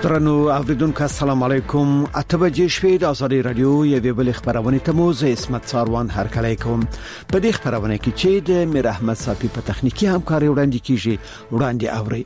درنو اوریدونکو السلام علیکم. اتبجې شوې د آزادي رادیو یوې بل خبرونه ته مو زه اسمت ساروان هرکلی کوم. په دې خبرونه کې چې د میر احمد صافي په تخنیکی همکاري وړاندې کیږي وړاندې اوري.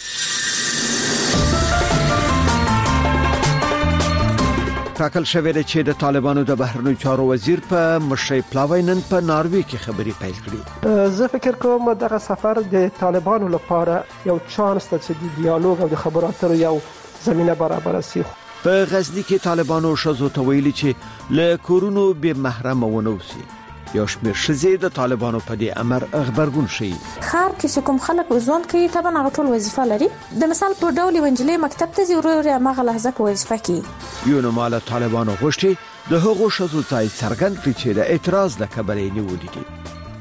ټاکل شوې ده چې د طالبانو د بهرنیو چارو وزیر په مشرۍ پلاوی نن په ناروې کې خبري پیل کړې. زه فکر کوم دغه سفر د طالبانو لپاره یو چانس ده چې د ډیالوګ او د خبرو اترو یو زمينه برابر شي. په غزنی کې طالبانو شزو ته ویلي چې له کورونو به محرم ونوسي. یو شمېر شزې د طالبانو په دې امر خبرګون شي. خار کې کوم خلک وزوند کوي طبعا هغه ټول وظیفه لري. د مثال په ډول ونجلې مکتب ته ضروري هغه لحظه په وظیفه کې یو نو مال طالبانو غوښتي د هغو شزو ځای څرګند کړي چې د اعتراض د کبلې نیولې دي.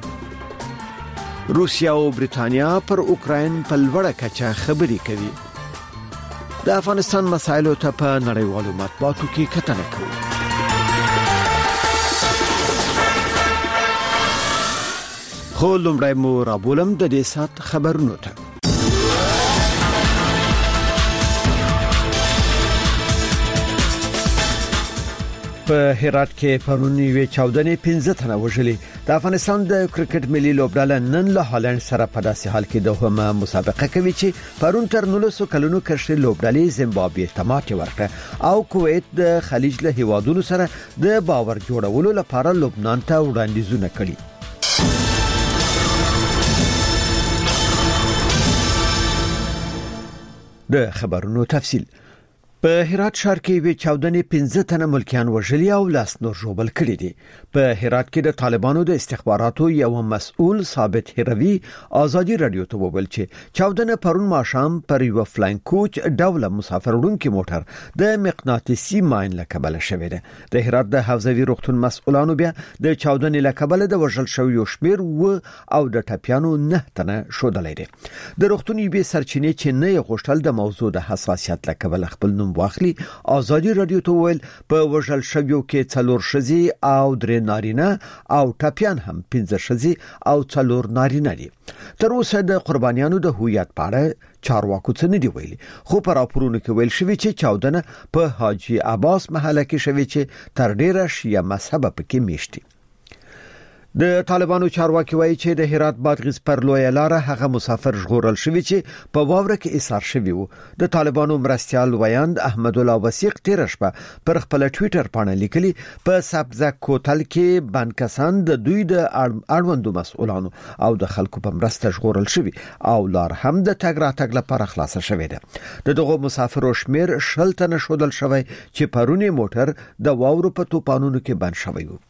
روسیا او برېټانیا پر اوکراین په لوړه کچه خبري کوي. د افغانستان مسایلو ته په نړیوالو مطبوعاتو کې کتنه کوي. خو لومړی مو رابولم د دې سات خبرونو ته. په هرات کې پرونی وی 14 تنه وژلي. د افغانستان د کرکټ ملي لوبډله نن له هالند سره په داسې حال کې دوهمه مسابقه کوي چې پرون تر 19 کلونو کشر لوبډلې زیمبابوې ته ماتې ورکړه او کویت د خلیج له هیوادونو سره د باور جوړولو لپاره لبنان ته وړاندیزونه کړي. د خبرونو تفصیل. په هرات ښار کې وی 14 تنه ملکیان وژلي او لاس نور ژوبل کړي دي. په هرات کې د طالبانو د استخباراتو یو مسؤل ثابت هروي آزادي رادیو ته وویل چې 14 پرون ماښام پر یو فلاین کوچ ډوله مسافر وړونکي موټر د مقناطیسي ماین له کبله شوې ده. د هرات د حوزوي روغتون مسؤلانو بیا د 14 له کبله د وژل شوی شمیر و او د ټپیانو 9 تنه شودلې دي. د روغتون یې سرچینې چې نه غوښتل د موضوع د حساسیت له کبله خپل نوم واخلي. آزادي رادیو ته ویل په وژل شویو کې 4 شذي او 3 نارینه او ټپیان هم 15 شذي او 4 نارینه دي. تر اوسه د قربانیانو د هویت په اړه چارواکو څه نه دی ویلي. خو پر راپورونو کې ویل شوی چې 14 په حاجی عباس محله کې شوی چې تر ډیره شیعه مذهب پکې میشتي. د طالبانو چارواکي وایي چې د هرات بادغیس پر لوی لار هغه مسافر ژغورل شوی چې په واوره کې ایثار شوی وو. د طالبانو مرستيال ویاند احمد الله وثیق تیر شپه پر خپل ټوئیټر باندې لیکلي په سبزه کوتل کې بانکسان د دوی د اړوندو مسؤلانو او د خلکو په مرسته ژغورل شوی او لار هم د تګ راتګ لپاره خلاصه شوی ده. دغه مسافرو شمیر 10 تنه شودل شوی چې پرونی موټر د واورو په توپانونو کې بند شوی وو.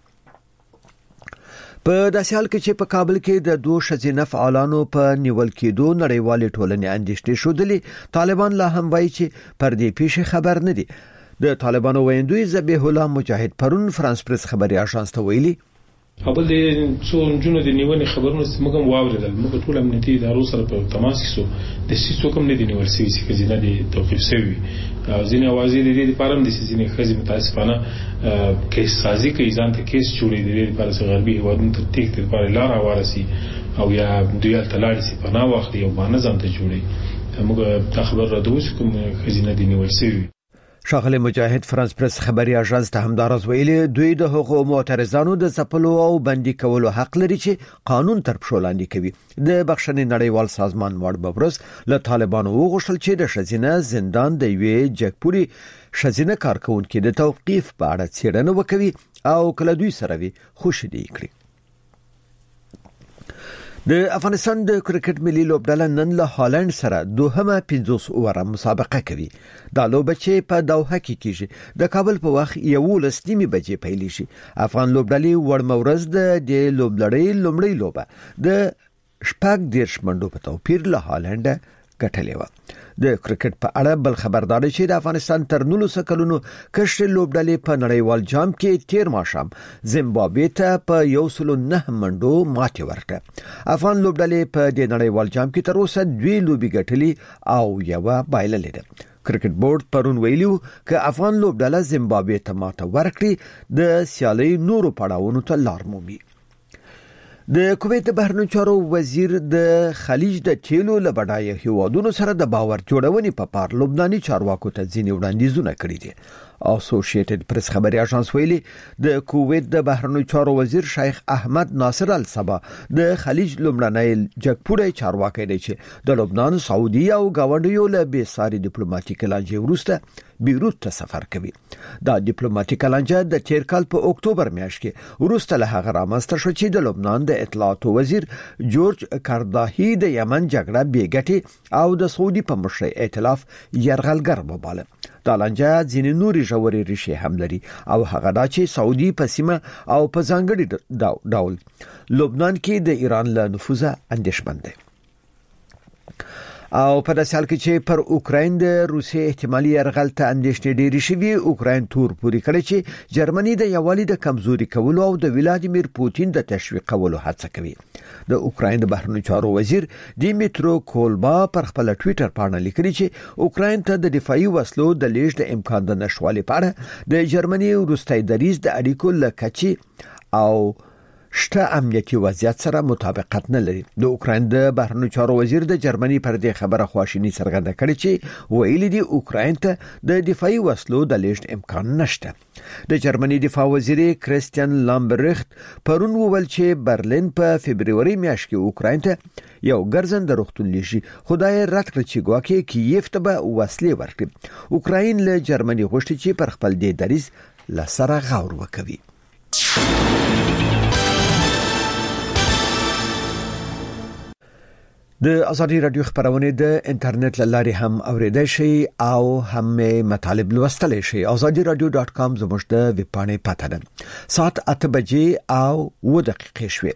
په داسې حال کې چې په کابل کې د 2 شذینه فعالانو په نیول کېدو نړیوالې ټولنې اندېښنې شودلې. طالبان لا هم وایي چې پر دې پیښه خبر نه دي. د طالبانو ویندوی ذبیح الله مجاهد پرون فرانس پریس خبري اژانس ته ویلي خپل د څونجونو د نیولې خبرونه موږ واوریدل. موږ ټول امنیتي ادارو سره په تماس کې سو د سیسو کوم نه دی نیول شوی چې خزینه دي توقيف شوی او ځینې اوازې د دې لپاره د سیسینې خزي متاسفانه کیس سازي کوي ځان ته کیس جوړې دي لپاره چې غربي هیوادونو ته تېښتې لپاره لار وارسي او یا دوی تلاړي سي پناه وخت یو باندې ځان ته جوړي. موږ خبر را دوی کوم خزینه دي نیول شوی. شاغلی مجاهد فرانس پریس خبري اژانس ته همدارز ویلي دوی د حقوقو معترضانو د ځپلو او بندي کولو حق لري چې قانون تر پښو لاندې کوي. د بخښنې نړیوال سازمان وړ ببرس له طالبانو وغوښتل چې د شذینه زندان د یوې جګپوري شذینه کارکونکو د توقيف په اړه څېړنه وکوي او کله دوی سره وي خوشدي کړي. د افغانستان د کرکټ ملي لوبډله نن له هالند سره دوهمه 50 اوور مسابقه کوي. دا لوبه چې په دوحه کې کیږي د کابل په وخت 11:30 بجې پیل شي. افغان لوبډلې ورمورز د لوبلړۍ لومړی لوبه د شپږ دیرش منډو په توپیر له هالند ګټلې و. د کرکټ په اړه بل خبرداري چې د افغانستان تر 19 کلونو کشر لوبډلې په نړیوال جام کې تیر ماښام زیمبابوې ته په 109 منډو ماتې ورکړه. افغان لوبډلې په د نړیوال جام کې تر اوسه 2 لوبي ګټلې او یو بایللې ده. کرکټ بورډ پرون ویلو چې افغان لوبډله زیمبابوې ته ماته ورکړي د سیالي نورو پړاوونو ته لار مومي. د کویت د بهرنیو چارو وزیر د خلیج د تیلو له بډایه هیوادونو سره د باور جوړونې په پار لبناني چارواکو ته ځینې وړاندیزونه کړي دي. اسوسییټډ پریس خبري اژانس ویلي د کویت د بهرنیو چارو وزیر شیخ احمد ناصر الصبا د خلیج لومړنی جګپوړی چارواکي دی چې د لبنان، سعودي او گاونډیو له بیساري ډیپلوماټیک لانجې وروسته بیروت ته سفر کوي. دا ډیپلوماټیک لانجه د تیر کال په اکتوبر میاشت کې وروسته له هغه رامنځته شو چې د لبنان د اطلاعاتو وزیر جورج کارداهی د یمن جګړه بیګټي او د سعودي په مشرۍ ائتلاف يرغلګر وباله. دا لانجه ځینې نوري ژورې ریښې هم لري او هغه دا چې سعودي په سیمه او په ځانګړي ډول لبنان کې د ایران له نفوذه اندېښمن دی. او په داسې حال کې چې پر اوکراین د روسي احتمالي يرغل ته اندېښنې ډېرې شوې، اوکراین تور پوري کړی چې جرمني د یووالي د کمزوري کولو او د ولادیمیر پوتین د تشویقولو هڅه کوي. د اوکراین د بهرنیو چارو وزیر دیمیترو کولبا پر خپل ټوئیټر باندې لیکلي چې اوکراین ته د دفاعي وسلو د لیږد د امکان د نشوالي په اړه د جرمني وروستي دریځ د اړیکو لکچي او شته امنیتي وضعیت سره مطابقت نه لري. د اوکراین د بهرنیو چارو وزیر د جرمني پر دې خبره خواشینی څرګنده کړې چې ویلي دی اوکراین ته د دفاعي وسلو د لیږد امکان نشته. د جرمني دفاع وزیر کریستیان لامبرخت پرون وویل چې برلین په فبرवरी میاشت کې اوکراین ته یو ګرځنده روغتون لیږي، خدای رد کړ چې ګواکې کیف ته به وسلې ورکړي. اوکراین له جرمني غوښتي چې پر خپل دې دریځ لسره غور وکوي. د ازادي رادیو خبرونه د انټرنیټ لاري هم اوریدای شي او هم مطالب لوستلای شي. azadiaradio.com زموږ د ویب پاڼې پته ده. ساعت 8 بجې او 2 دقیقې شوې.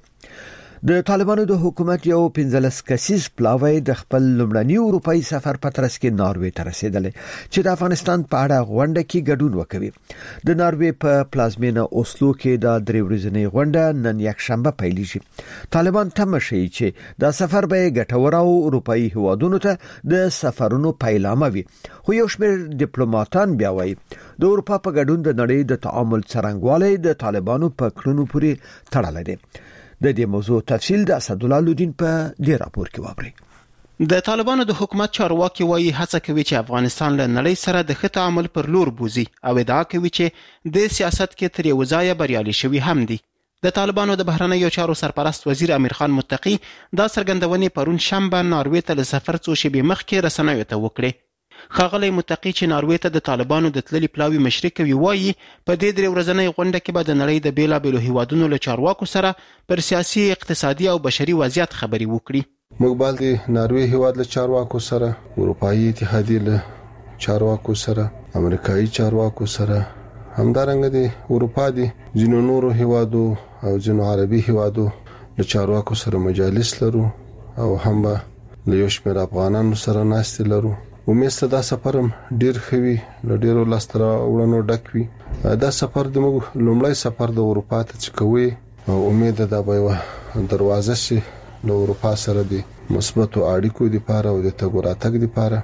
د طالبانو د حکومت یو 15 کسیز پلاوی د خپل لومړني اروپאי سفر په ترڅ کې ناروې ته رسیدل چې د افغانستان په اړه غونډه کې ګډون وکوي. د ناروې په پلازمینه اوسلو کې د درې ورځې غونډه نن یک شنبه پیلېږي. طالبان تمشي چې د سفر به ګټور او اروپאי هوادونو ته د سفرونو پیلامه وي، خو یو شمېر ډیپلوماټان بیا وایي د اروپا په ګډون د نړۍ د تعامل څرنګوالی د طالبانو په کړنو پورې تړلی دی. د دې موضوع تفصیل د اسدالله لودین په دې راپور کې واورئ. د طالبانو د حکومت چارواکي وایي هڅه کوي چې افغانستان له نړۍ سره د ښه تعامل پر لور بوزي او ادعا کوي چې د سیاست کې تر یو ځایه بریالي شوي هم دي. د طالبانو د بهرنیو چارو سرپرست وزیر امیر خان متقی دا څرګندونې پرون شنبه ناروې ته له سفر څو شېبې مخکې رسنیو ته وکړې. ښاغلی متقی چې ناروې ته د طالبانو د تللي پلاوي مشري کوي وایي په دې درې ورځنۍ غونډه کې به د نړۍ د بیلابیلو هیوادونو له چارواکو سره پر سیاسي، اقتصادي او بشري وضعیت خبرې وکړي. موږ باید د ناروې هیواد له چارواکو سره، اروپایي اتحادیې له چارواکو سره، امریکایي چارواکو سره، همدارنګه د اروپا د ځینو نورو هیوادو او ځینو عربي هیوادو له چارواکو سره مجالس لرو او هم له یو شمېر افغانانو سره ناستې لرو. امید دا سفر ډیر خوي، له ډیرو لاستره وړاندو ډک وي. دا سفر د موږ لومړی سفر د اروپا ته کوي او امید دا به دروازه شي له اروپا سره د مثبتو اړیکو لپاره او د تګ راتګ لپاره.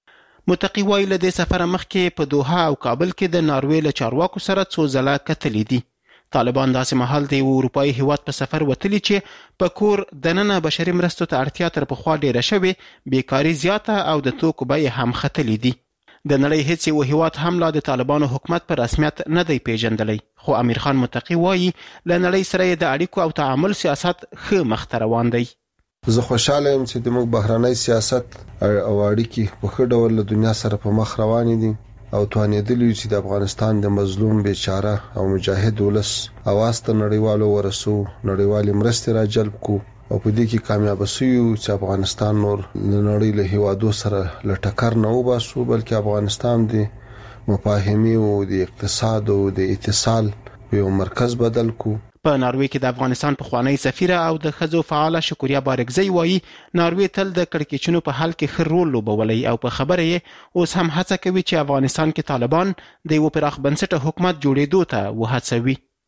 متقی وایي له دې سفر مخکې په دوحه او کابل کې د ناروې له چارواکو سره څو ځله کتلې دي. طالبان داسې مهال د اروپאי هیواد په سفر وتلی چې په کور دننه بشري مرستو ته اړتیا تر پخوا ډیره شوې، بیکاری زیاته او د توکو بیې هم ختلې دي. د نړۍ هیڅ یو هیواد هم لا د طالبانو حکومت په رسمیت نه دی پیژندلی، خو امیر خان متقی وایي له نړۍ سره د اړیکو او تعامل سیاست ښه مخته روان دی. زه خوشاله یم چې د موږ بهرنی سیاست او اړیکې په ښه ډول له دنیا سره په مخ روانې دي او توانېدلی چې د افغانستان د مظلوم بیچاره او مجاهد ولس اواز ته نړیوالو ورسو، نړیوالې مرستې را جلب کو او په دې کې کامیاب شو چې افغانستان نور نړۍ له هیوادو سره له ټکر نه وباسو، بلکې افغانستان د مفاهمې او د اقتصاد او د اتصال په یو مرکز بدل کو. په ناروې کې د افغانستان پخوانی سفیره او د ښځو فعاله شکریا بارکزی وایي ناروې تل د کړکېچونو په حل کې ښه رول لوبولی او په خبره یې اوس هم هڅه کوي چې افغانستان کې طالبان د یو پراخ بنسټه حکومت جوړېدو ته وهڅوي.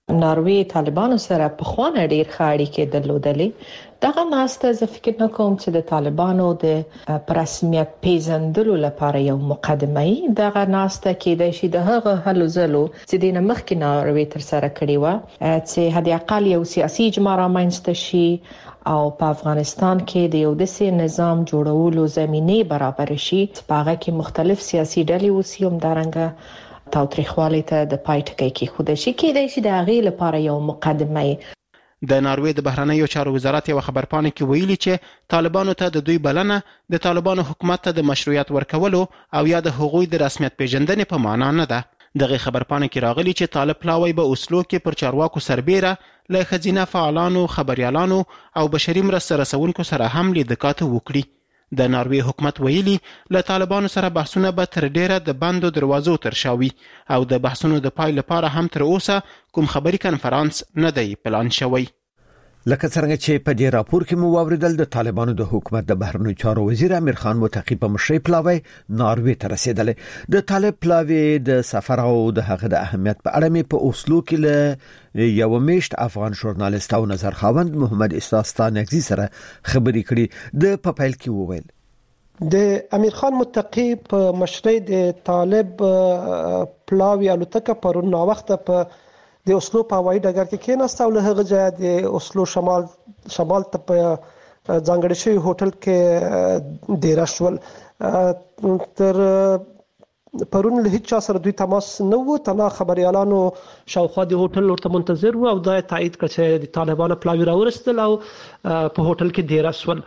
ناروې طالبانو سره په خوانه ډیر خاړي کې درلودلې دغه ناسته زه فکر نه کوم چې د طالبانو د رسمیت پیژندلو لپاره یو مقدمه ای دغه ناسته کې د شي د هغه هلو زلو چې د مخکې ناروې تر سره کړی و چې هدي اقل یو سیاسي اجماع رامنځته شي او په افغانستان کې د یو داسې نظام جوړولو زمينه برابر شي چې په هغه کې مختلف سیاسي ډلې وسیوم دارنګه تاوتریخوالی ته د پای ټکی کې خوده شي کېدای شي د هغې لپاره یو مقدمه د ناروې د بهرنیو چارو وزارت یو خبرپاڼه کې ویلي چې طالبانو ته د دوی بلنه د طالبانو حکومت ته د مشروعیت ورکولو او یا د هغوی د رسمیت پیژندنې په معنا نه ده. دغه خبرپاڼه کې راغلي چې طالب پلاوی به اوسلو کې پر چارواکو سربېره له ښځینه فعالانو خبريالانو او بشري مرسته رسونکو سره هم لیدکاته وکړي. د ناروې حکومت ویلي له طالبانو سره بحثونه به تر ډیره د بندو دروازو ترشاوي او د بحثونو د پای لپاره هم تر اوسه کوم خبري کنفرانس نه دی پلان شوی. لکه څنګه چې په دې راپور کې مو واوریدل د طالبانو د حکومت د بهرنیو چارو وزیر امیر خان متقی په مشرۍ پلاوی ناروې ته رسیدل. د طالب پلاوی د سفر او د هغه د اهمیت په اړه مې په اوسلو کې له یو میشت افغان ژورنالیست او نظر خاوند محمد استاستانګزی سره خبرې کړې. د پپایل کې وویل د امیر خان متقی په مشرۍ د طالب پلاوی الوتکه پرون نو وخت په د اوسلو په هوایي ډګر کې کېناست او له هغه ځایه د اوسلو شمال ته په ځانګړي شوي هوټل کې دیره شول. تر پرون له هیڅ چا سره دوی تماس نه و، تنها خبريالانو شاوخوا د هوټل ورته منتظر وو او دا تایید کړ چې د طالبانو پلاوی راورسېدل او په هوټل کې دیره شول.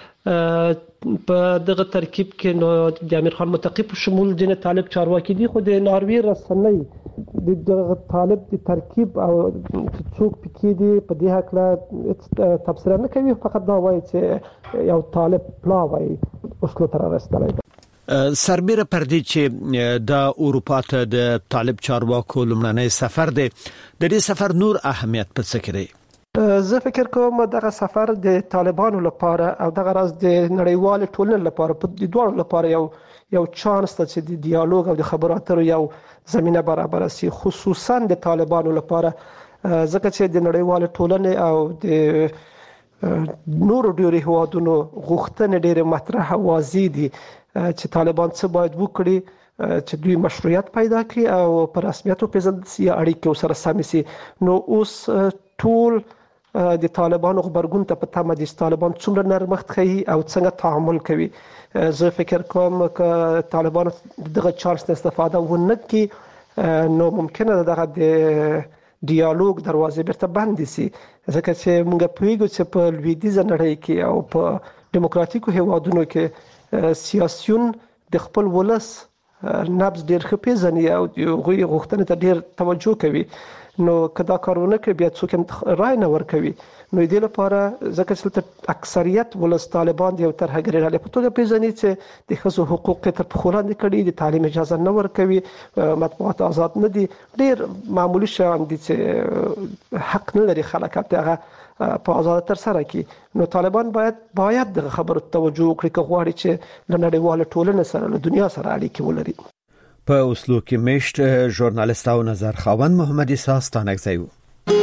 په دغه ترکیب کې نو د امیر خان متقی په شمول د طالب چارواکي دي خو د ناروې رسنۍ د طالب د ترکیب او څوک پکې دي په دې حق تفسیر نه کوي، فقط دا وایي چې یو طالب پلاوی اوسلو ته رسیدلی. سربېره پر دې چې د اروپا ته د طالب چارواکو لومړنی سفر دی، د دې سفر نور اهمیت په څه کې دی؟ زه فکر کوم دغه سفر د طالبانو لپاره او دغه راز د نړیوال ټولنې لپاره په دې دوه لپاره یو چانس ته چې د ډیالوګ او د خبرو اترو یو زمينه برابر شي، خصوصا د طالبانو لپاره ځکه چې د نړیوال ټولنې او د نورو ډیری هوادونو غوښتنې ډېر مطرح او واضح دي چې طالبان څه باید وکړي چې دوی مشروعیت پیدا کړي او پر رسمیت پیژندل شي، اړیکې سره سم شي. نو اوس ټول د طالبانو خبرګون ته په تمه دي طالبان څومره نرمښت کوي او څنګه تعامل کوي. زه فکر کوم چې طالبان دغه چانس استفاده ونه کړي نو ممکنه ده دغه د ډیالوګ دروازې بیرته بند شي، ځکه چې موږ پوهیږو چې په لویدیځه نړۍ کې او په دیموکراتیکو هیوادونو کې سیاسيون د خپل ولس نبض ډېر ښه پیژني او هغوی غوښتنې ته ډېر توجه کوي. نو کدا کارونه کوي بیا څوک رای نه ورکوي. نو دې لپاره ځکه چې اکثریت ولس طالبان دی او ترهګري را په توګه پیژني چې د ښځو حقوق تر پخوا لاندې کړي، د تعلیم اجازه نه ورکوي، مطبوعات آزاد نه دي، ډېر معمولی شیان دي چې حق نه لري خلک هغه په آزاد تر سره کړي. نو طالبان باید د خبرو توجه وکړي که غواړي چې د نړیوال ټولنې سره له دنیا سره اړیکې ولري. په اوسلو کې میشت ژورنالیست او نظر خاوند محمد استاستانګزی و.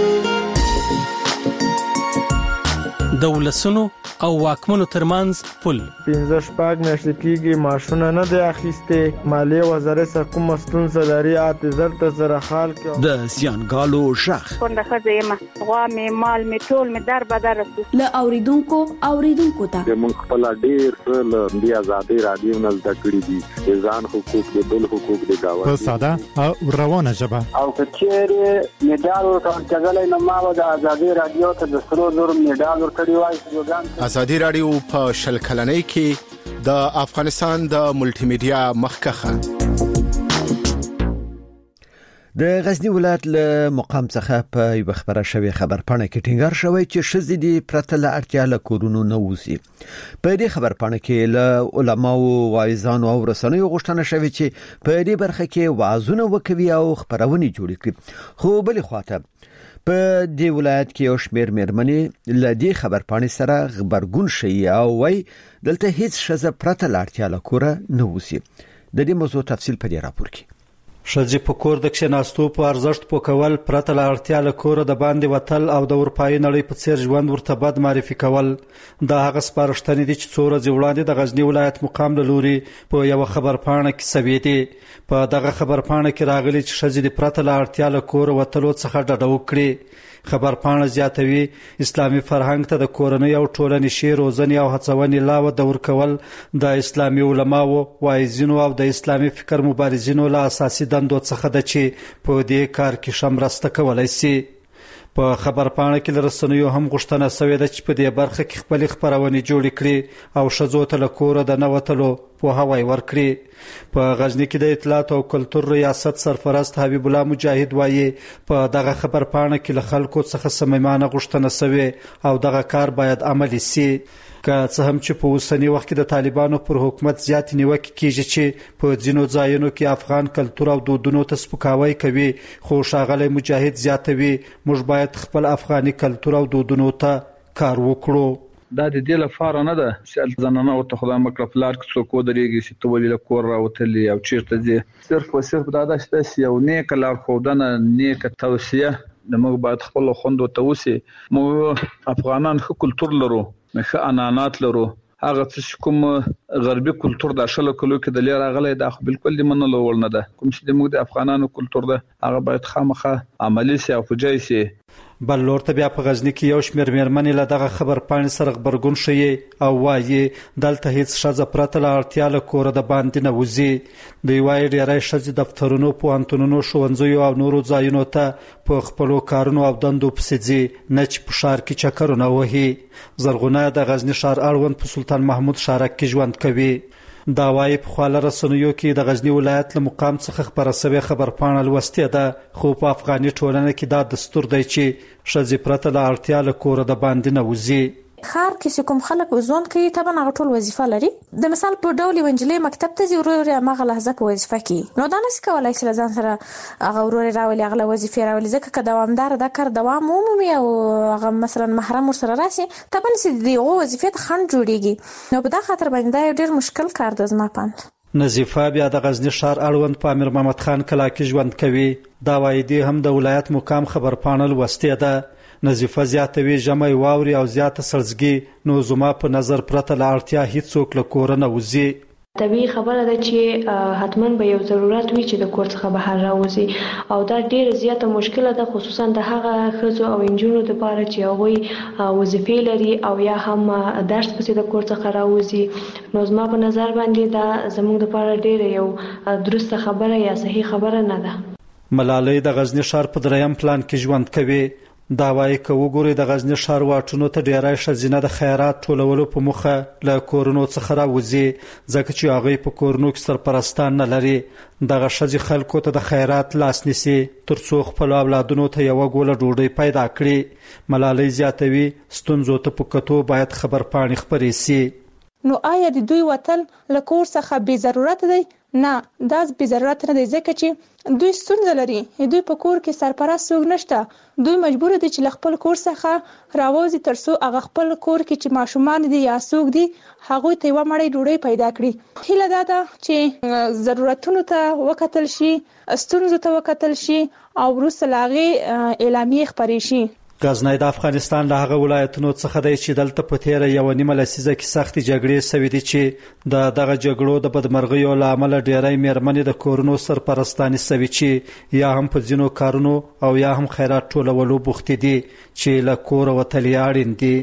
د ولسونو او واکمنو ترمنځ پل 15 میاشتې کېږي معاشونه نه دی اخیسته، مالیه وزارت سره کوم ستونزه لري، اعتذار ته سره حال کې د زیانګالو شخ څنګه خځه غوا مې مال مې ټول مې در بدر له اوریدونکو ته موږ خپل ډیر څه د آزادۍ رادیو نه زده کړی دي، ځان حقوق د بل حقوق د گاونډي په ساده او روانه ژبه او کچېره میډال ورکړل کېدل نو ما د آزادۍ رادیو ته د سرو زر میډال ورکړی وای. آزادۍ رادیو په شل کلنۍ کې د افغانستان د ملټي میډیا مخکخه. د غزنی ولایت له مقام څخه په یو خبره شوی خبرپاڼه کې ټینګار شوی چې شذ دي پرته له اړتیا له کورونو نه وسی. په دې خبرپاڼه کې له علماو، واعظانو او رسنیو غوښتنه شوی چې په دې برخه کې وعظونه وکوي او خبرونه جوړ کړي. خو بل خواته په دې ولایت کې یو شمېر مېرمنې له دې خبرپاڼې سره خبرګون شي او وای دلته هیڅ شذ پرته له اړتیا له کوره نه وسی. د دې موضوع تفصیل په دې راپور کې. ښځې په کور د کښېناستو په ارزښت پوکول پرته له اړتیا له کوره د باندې وتل او د اروپایي نړۍ په څیر ژوند ورته بد معرفي کول دا هغه سپارښتنې دي چې څو ورځې وړاندې د غزني ولایت مقام له لوري په یوه خبرپاڼه کې شوې دي. په دغه خبرپاڼه کې راغلي چې ښځې د پرته له اړتیا له کوره وتلو څخه ډډه وکړي. خبرپاڼه زیاتوي اسلامي فرهنګ ته د کورنۍ او ټولنیزې روزنې او هڅونې لا وده ورکول د اسلامي علماو واعظینو او د اسلامي فکر مبارزینو له اساسي دندو څخه ده چې په دې کار کې ښه مرسته کولی شي. په خبرپاڼه کې له رسنیو هم غوښتنه شوې ده چې په دې برخه کې خپلې خپرونې جوړې کړي او ښځو ته له کوره د نه وتلو پوهاوی ورکړي. په غزني کې د اطلاعات او کلتور ریاست سرپرست حبیب الله مجاهد وایي په دغه خبرپاڼه کې له خلکو څخه صمیمانه غوښتنه شوې او دغه کار باید عملي شي. که څه هم چې په اوسنی وخت کې د طالبانو پر حکومت زیات نیوکې کیږي چې په ځینو ځایونو کې افغان کلتور او دودونو ته سپکاوی کوي، خو ښاغلی مجاهد زیاتوي موږ باید خپل افغاني کلتور او دودونو ته کار وکړو. دا د دې لپاره نه ده چې ځنانه ورته خدای مکړه پلار کې څوک ودرېږي چې ته ولې له کور راوتلې او چیرته ځې. صرف او صرف دا ده چې یو نیک لارښودنه نیک توصیه د موږ باید خپل خوندو ته وسی. موږ افغانان ښه کلتور لرو، ښه عنعنات لرو. هغه څه کوم غربي کلتور د شلو کلو کې د لیر راغلی دا خو بالکل د منلو وړ نه ده. کوم چې موږ د افغانانو کلتور ده هغه باید خامخا عملي سي او فجای سي. بل لور ته بیا په غزني کې یو شمېر مېرمنې له دغه خبرپاڼې سره غبرګون ښیي او وایي دلته هیڅ ښځه پرته له اړتیا له کوره د باندې نه وځي. دوی وایي ډېری ښځې دفترونو، پوهنتونونو، ښوونځیو او نورو ځایونو ته په خپلو کارونو او دندو پسې ځي، نه چې په ښار کې چکرونه وهي. زرغونه د غزني ښار اړوند په سلطان محمود شارک کې ژوند کوي. دا وایي په خواله رسنیو کې د غزني ولایت له مقام څخه خپره شوې خبرپاڼه لوستې ده، خو په افغاني ټولنه کې دا دستور دی چې ښځې پرته له اړتیا له کوره د باندې نه وځي. خار کې کوم خلک ژوند کوي طبعا هغه ټول وظیفه لري. د مثال په ډول ونجلې مکتب ته ځي ورور هغه لحظه په وظیفه کې نو دا نس کولای شي ځان سره هغه ورور راولي هغه وظیفه راولي ځکه که دوامدار دا کار دوام عمومي او هغه مثلا محرم سره راشي طبعا چې دی وظیفه خند جوړیږي نو په دا خاطر باندې دا ډیر مشکل کار د زما پاند. نظیفه بیا د غزنی ښار اړوند په امیر محمد خان کلا کې ژوند کوي. دا وایي دی هم د ولایت مقام خبرپاڼه لوستې ده. نظیفه زیاتوي ژمی واوري او زیاته سړزګي نو زما په نظر پرته له اړتیا هیڅوک له کوره نه وځي. طبیعي خبره ده چې حتما به یو ضرورت وي چې د کور څخه بهر راوځي او دا ډیره زیاته مشکله ده خصوصا د هغه ښځو او نجونو لپاره چې هغوی وظیفې لري او یا هم درس پسې د کور څخه راوځي. نو زما په نظر باندې دا زموږ لپاره ډیره یو درسته خبره یا صحیح خبره نه ده. ملالۍ د غزنی ښار په دریم پلان کې ژوند کوي. دا وایي که وګورئ د غزني ښار واټونو ته ډیری ښځینه د خیرات ټولولو په موخه له کورونو څخه راوځي ځکه چې هغوی په کورونو کې سرپرستان نه لري. دغه ښځې خلکو ته د خیرات لاس نیسي تر څو خپلو اولادونو ته یوه ګوله ډوډۍ پیدا کړي. ملالۍ زیاتوي ستونزو ته په کتو باید خبرپاڼې خپرې سي. نو آیا د دوی وتل له کور څخه بې ضرورت دی؟ نه، دا بې ضرورت نه دی ځکه چې دوی ستونزه لري. دوی په کور کې سرپرست څوک نشته. دوی مجبور دي چې له خپل کور څخه راوځي تر څو هغه خپل کور کې چې ماشومان دي یا څوک دي هغوی ته یوه مړۍ ډوډۍ پیدا کړي. هیله دا ده چې ضرورتونو ته وکتل شي، ستونزو ته وکتل شي او وروسته له هغې اعلامیې خپرې شي. غزنی د افغانستان له هغه ولایتونو څخه دی چې دلته په تیره یوه نیمه لسیزه کې سختې جګړې شوې دي چې د دغه جګړو د بدمرغیو له امله ډیری مېرمنې د کورونو سرپرستانې شوي چې یا هم په ځینو کارونو او یا هم خیرات ټولولو بوختې دي چې له کوره وتل یې اړین دي.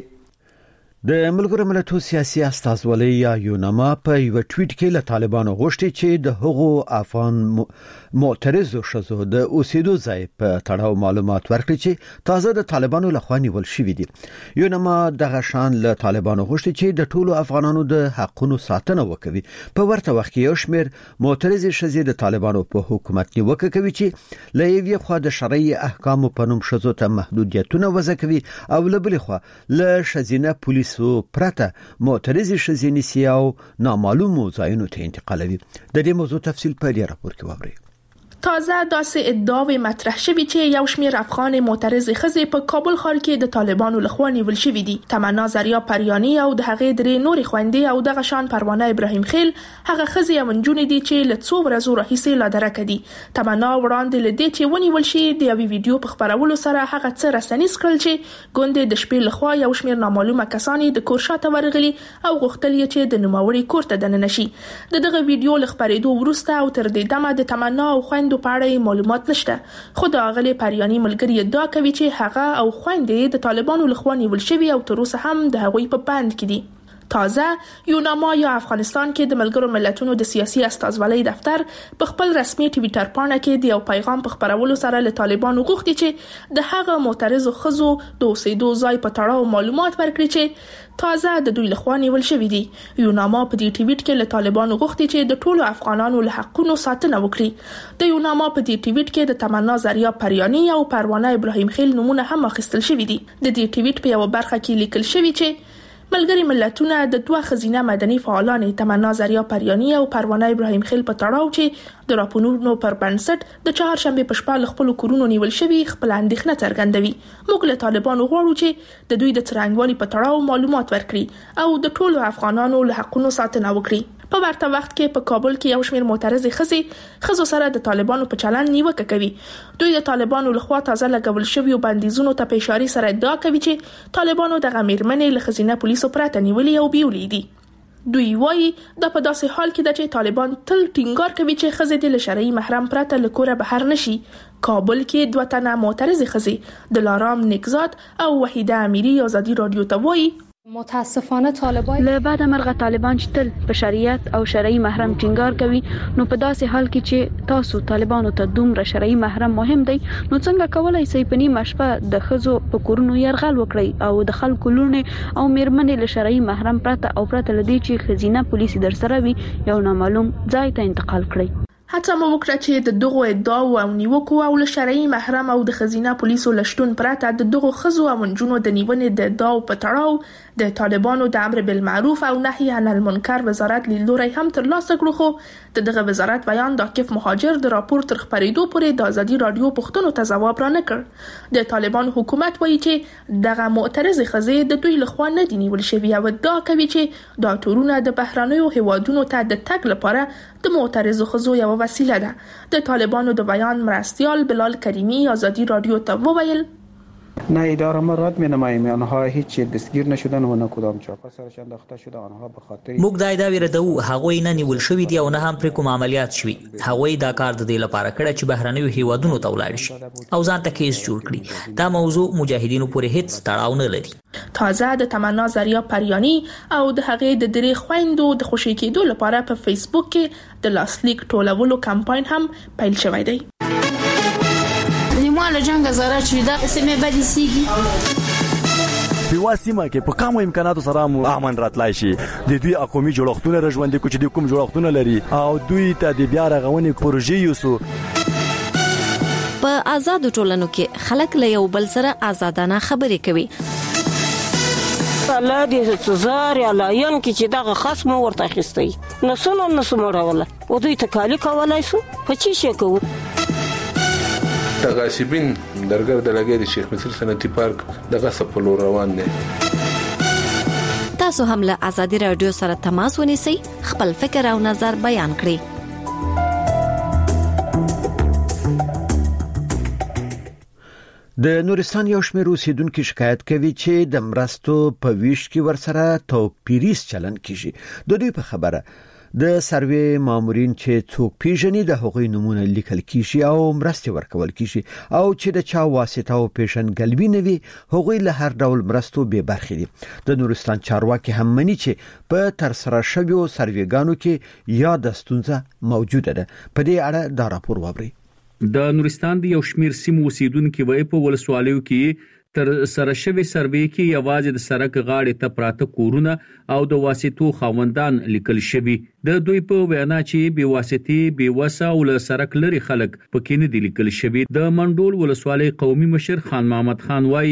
د ملګرو ملتونو سیاسي استازولۍ یا یونما په یو ټویټ کې له طالبانو غوښتي چې د هغو افغان معترضو ښځو د اوسېدو ځای په تړاو معلومات ورکړي چې تازه د طالبانو لخوا نیول شوي دي. یونما دغه شان له طالبانو غوښتي چې د ټولو افغانانو د حقونو ساتنه وکړي. په ورته وخت کې یو شمېر معترضې ښځې د طالبانو په حکومت نیوکه کوي چې له یوې خوا د شرعي احکامو په نوم ښځو ته محدودیتونه وضع کوي او له بلې خوا له ښځینه پولیسو پرته معترضې ښځې نیسي او نامعلومو ځایونو ته انتقالوي. د دې موضوع تفصیل په دې راپور کې واورئ. تازه داسې ادعاوې مطرح شوي چې یو شمېر افغان معترض ښځې په کابل ښار کې د طالبانو لخوا نیول شوي دي. تمنا زریا پریانی او د هغې درې نورې خویندې او دغه شان پروانه ابراهیم خیل هغه ښځې او نجونې دي چې له څو ورځو راهیسې لا درکه دي. تمنا وړاندې له دې چې ونیول شي د یوې ویډیو په خپرولو سره هغه څه رسنیز کړل چې ګوندې د شپې لخوا یو شمېر نامعلومه کسان د کور شاته ورغلي او غوښتل یې چې د نوموړي کور ته دننه شي. د دغه ویډیو له خپرېدو وروسته او تر دې دمه د تمنا او خویندو په اړه معلومات نشته، خو د اغلې پریانی ملګری ادعا کوي چې هغه او خويندې د طالبانو لخوا نیول شوي او تر اوسه هم د هغوی په بند کې دي. تازه یوناما یا افغانستان کې د ملګرو ملتونو د سیاسي استازولۍ دفتر په خپل رسمي ټویټر پاڼه کې د یو پیغام په خپرولو سره له طالبانو غوښتي چې د هغه معترضو ښځو د اوسېدو ځای په تړاو معلومات ورکړي چې تازه د دوی لخوا نیول شوي دي. یوناما په دې ټویټ کې له طالبانو غوښتي چې د ټولو افغانانو له حقونو ساتنه وکړي. د یوناما په دې ټویټ کې د تمنا زریا پریانی او پروانه ابراهیم خیل نمونه هم اخیستل شوي دي. د دې ټویټ په یو برخه کې لیکل شوي چې ملګری ملتونه د دوه ښځینه مدني فعالان تمنا زریا پریانی او پروانه ابراهیم خیل په تړاو چې د راپورونو پر بنسټ د چهارشنبه په شپه له خپل کورونو نیول شوي خپل اندېښنه څرګندوي. موږ له طالبانو غواړو چې د دوی د څرنګوالي په تړاو معلومات ورکړي او د ټولو افغانانو له حقونو ساتنه وکړي. په ورته وخت کې په کابل کې یو شمېر معترض ښځو سره د طالبانو په چلند نیوکه کوي. دوی د طالبانو لخوا تازه لګول شوي بندیزونو ته په اشاره سره ادعا کوي چې طالبانو دغه میرمنې له ښځینه پولیسو پرته نیولې او بیولې دي. دوی وایي دا په داسې حال کې ده چې طالبان تل ټینګار کوي چې ښځې د شرعي محرم پرته له کوره بهر نشي. کابل کې 2 تنه معترض ښځې دلارام نکزاد او وحیده امیری ازادي رادیو ته وایي متاسفانه طالبان له بعد مرغه طالبان چې تل په شریعت او شرعي محرم ټینګار کوي، نو په داسې حال کې چې تاسو طالبانو ته دومره شرعي محرم مهم دی، نو څنګه کولای شئ په نیمه شپه د ښځو په کورونو یرغل وکړئ او د خلکو لوڼې او میرمنې له شرعي محرم پرته لدې چې ښځینه پولیس در سره وي یو نامعلوم ځای ته انتقال کړئ. هڅه مو وکړه چې د دغو ادعاو او نیوکو او له شرعي محرم او د ښځینه پولیسو له شتون پرته د دغو ښځو او نجونو د نیونې د ادعاو په تړاو د طالبانو د امر بالمعروف او نهي عن المنکر وزارت لیدلوری هم ترلاسه کړو، خو د دغه وزارت بیان د عاکف مهاجر د راپور تر خپرېدو پورې د ازادي رادیو پوښتنو ته ځواب را نه کړ. د طالبانو حکومت وایي چې دغه معترض ښځې د دوی لخوا نه دي نیول شوي او ادعا کوي چې دا تورونه د بهرنیو هیوادونو ته د تګ لپاره د معترض ښځو یو وسیله ده. د طالبانو د بیان مرستیال بلال کریمی ازادی رادیو ته وویل نه اداره ما رد می‌نماییم، آنها هیچ دستگیر نشدن و نه کدام چاپه سرشان انداخته شده. آنها به خاطر موږ دا ادعا وردو هغوی نه نیول شوي دي او نه هم پر کوم عملیات شوي. هغوی دا کار د دې لپاره کړی چې بهرنیو هیوادونو ته ولاړ شي او ځان ته کیس جوړ کړي. دا موضوع مجاهدینو پورې هیڅ تړاو نه لري. تازه د تمنا زریا پریانی او د هغې د درې خويندو د خوشی کېدو لپاره په فیسبوک کې د لاسلیک ټولولو کمپاین هم پیل شوی دی. نیمه جنگ زره چې دا سیمه بدی سیږي په واسمه کې په کومو امکاناتو سره مو امن راتلای شي. د دوی اقومي جوړښتونه رژوندې کوچ دي کوم جوړښتونه لري او دوی ته د بیا رغونې پروژې یوسو. په آزاد ټولنو کې خلک له یو بل سره آزادانه خبرې کوي. الله دې سزار یا لاین کې چې دغه خصم ورته اخیستی نسونه نسمړوله او دوی ته کالی کولای شو په چی شي کوو. تغاسبین درګر د لګې د شیخ مصر صنعتي پارک دغه سپلو روان دي. تاسو هم له ازادي رادیو سره تماس ونیسئ، خپل فکر او نظر بیان کړئ. د نورستان یو شمېر اوسیدونکو شکایت کوي چې د مرستو په ویش کې ورسره توپیریز چلن کیږي. د دوی په خبره د سروې مامورین چې څوک پیژني د هغوی نمونه لیکل کیږي او مرستې ورکول کیږي او چې د چا واسطه او پیشنګلوي نه وي هغوی له هر ډول مرستو بې برخې دي. د نورستان چارواکي هم مني چې په ترسره شویو سروېګانو کې یا د ستونزه موجوده ده. په دې اړه دا راپور واورئ. د نورستان د یو شمیر سیمو اوسیدونکو وایي په ولسوالیو کې تر سره شوی سروې کې یوازې د سړک غاړې ته پراته کورونه او د واسطو خاوندان لیکل شوی. د دوی په وینا چې بې واسطې بې وسه او له سړک لري خلک پکې نه دي لیکل شوی. د منډول ولسوالۍ قومي مشر خان محمد خان وایي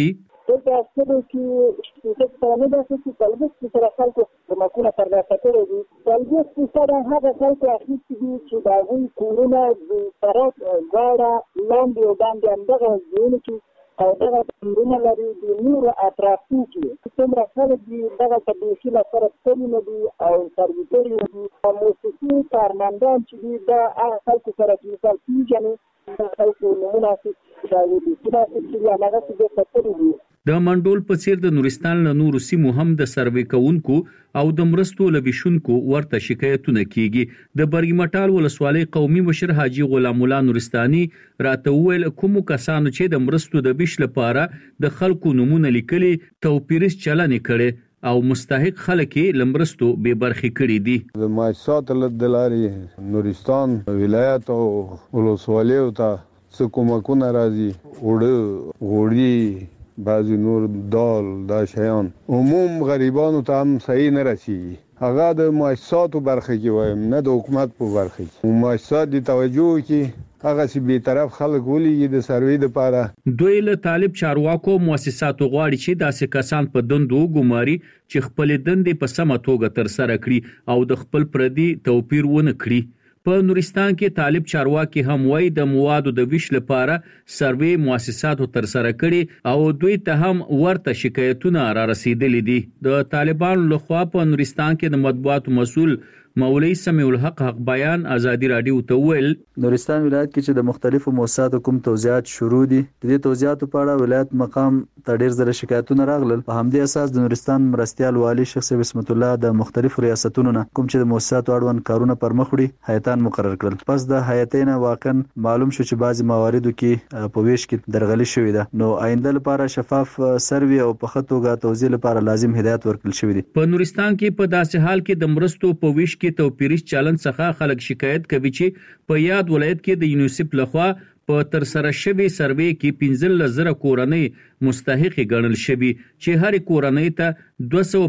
دلته څه کې چې څه نه ده چې تلبس سره خلکو کومه ترلاسه کړې دي. تلبس سره هغه خلکو اخیستي دي چې د هغوی کورونه د سړک غاړه لاندې او باندې همدغه ځایونو کې او دغه کورونه لري د نورو اطرافو کې څومره خلک دي دغه تبلیغي لپاره ستړي نه دي او سرویسري نه دي. موسیقي کارمندان چې دي دا هغه خلکو سره چې مثال پیژني خلکو نمونه اخیستي دا دي چې هغه څه دې ستړي دي. د منډول په څیر د نورستان له نورو سیمو هم د سروې کوونکو او د مرستو لبیشونکو ورته شکایتونه کیږي. د برګمټال ولسوالۍ قومي مشر حاجی غلام الله نورستاني راته ویل کوم کسانو چې د مرستو د بیش لپاره د خلکو نمونه لیکلي توپیرس چلنې کړي او مستحق خلک لمرستو به برخي کړي دي. د ماجسات لدلاري نورستان ولایت او ولسوالۍ ته څه کومکونه راځي وړه غوړي بعضی نور دال دا شیان عموم غریبانو ته هم صحیح نه رسیږي. هغه د مؤسساتو برخه کې وایم نه د حکومت په برخه کې. مؤسسات د توجه کې هغه چې به طرف خلک ولې د سروي لپاره دوی له طالب چارواکو مؤسساتو غواړي چې داسې کسان په دندو ګماري چې خپل دندې په سمه توګه تر سره کړي او د خپل پردي توپیر ونه کړي. په نورستان کې طالب چارواکي هم وایي د موادو د ویش لپاره سروي مؤسساتو تر سره کړي او دوی ته هم ورته شکایتونه را رسیدلي دي. د طالبانو لخوا په نورستان کې د مطبوعاتو مسؤل مولوی سمیع الحق حق بیان ازادي رادیو ته ویل نورستان ولایت کې چې د مختلفو مؤسساتو کوم توزیعات شروع دي د دې توزیعاتو په اړه ولایت مقام ته ډېر زره شکایتونه راغلل. په همدې اساس د نورستان مرستيال والی شخص بسمت الله د مختلفو ریاستونو نه کوم چې د مؤسساتو اړوند کارونه پر مخ وړي هیئتان مقرر کړل. پس د هیئتین واقعا معلوم شو چې بعضی مواردو کې په ویش کې درغلي شوې ده. نو آینده لپاره شفاف سروي او په خطوګه توزیع لپاره لازم هدایت ورکړل شوی دي. په نورستان کې په داسې حال کې د مرستو په ویش کې توپیریش چلن څخه خلک شکایت کوي چې په یاد ولایت کې د یونیسف لخوا په تر سره شوی سروې کې 15,000 کورنۍ مستحق ګڼل شوی چې هر کورنۍ ته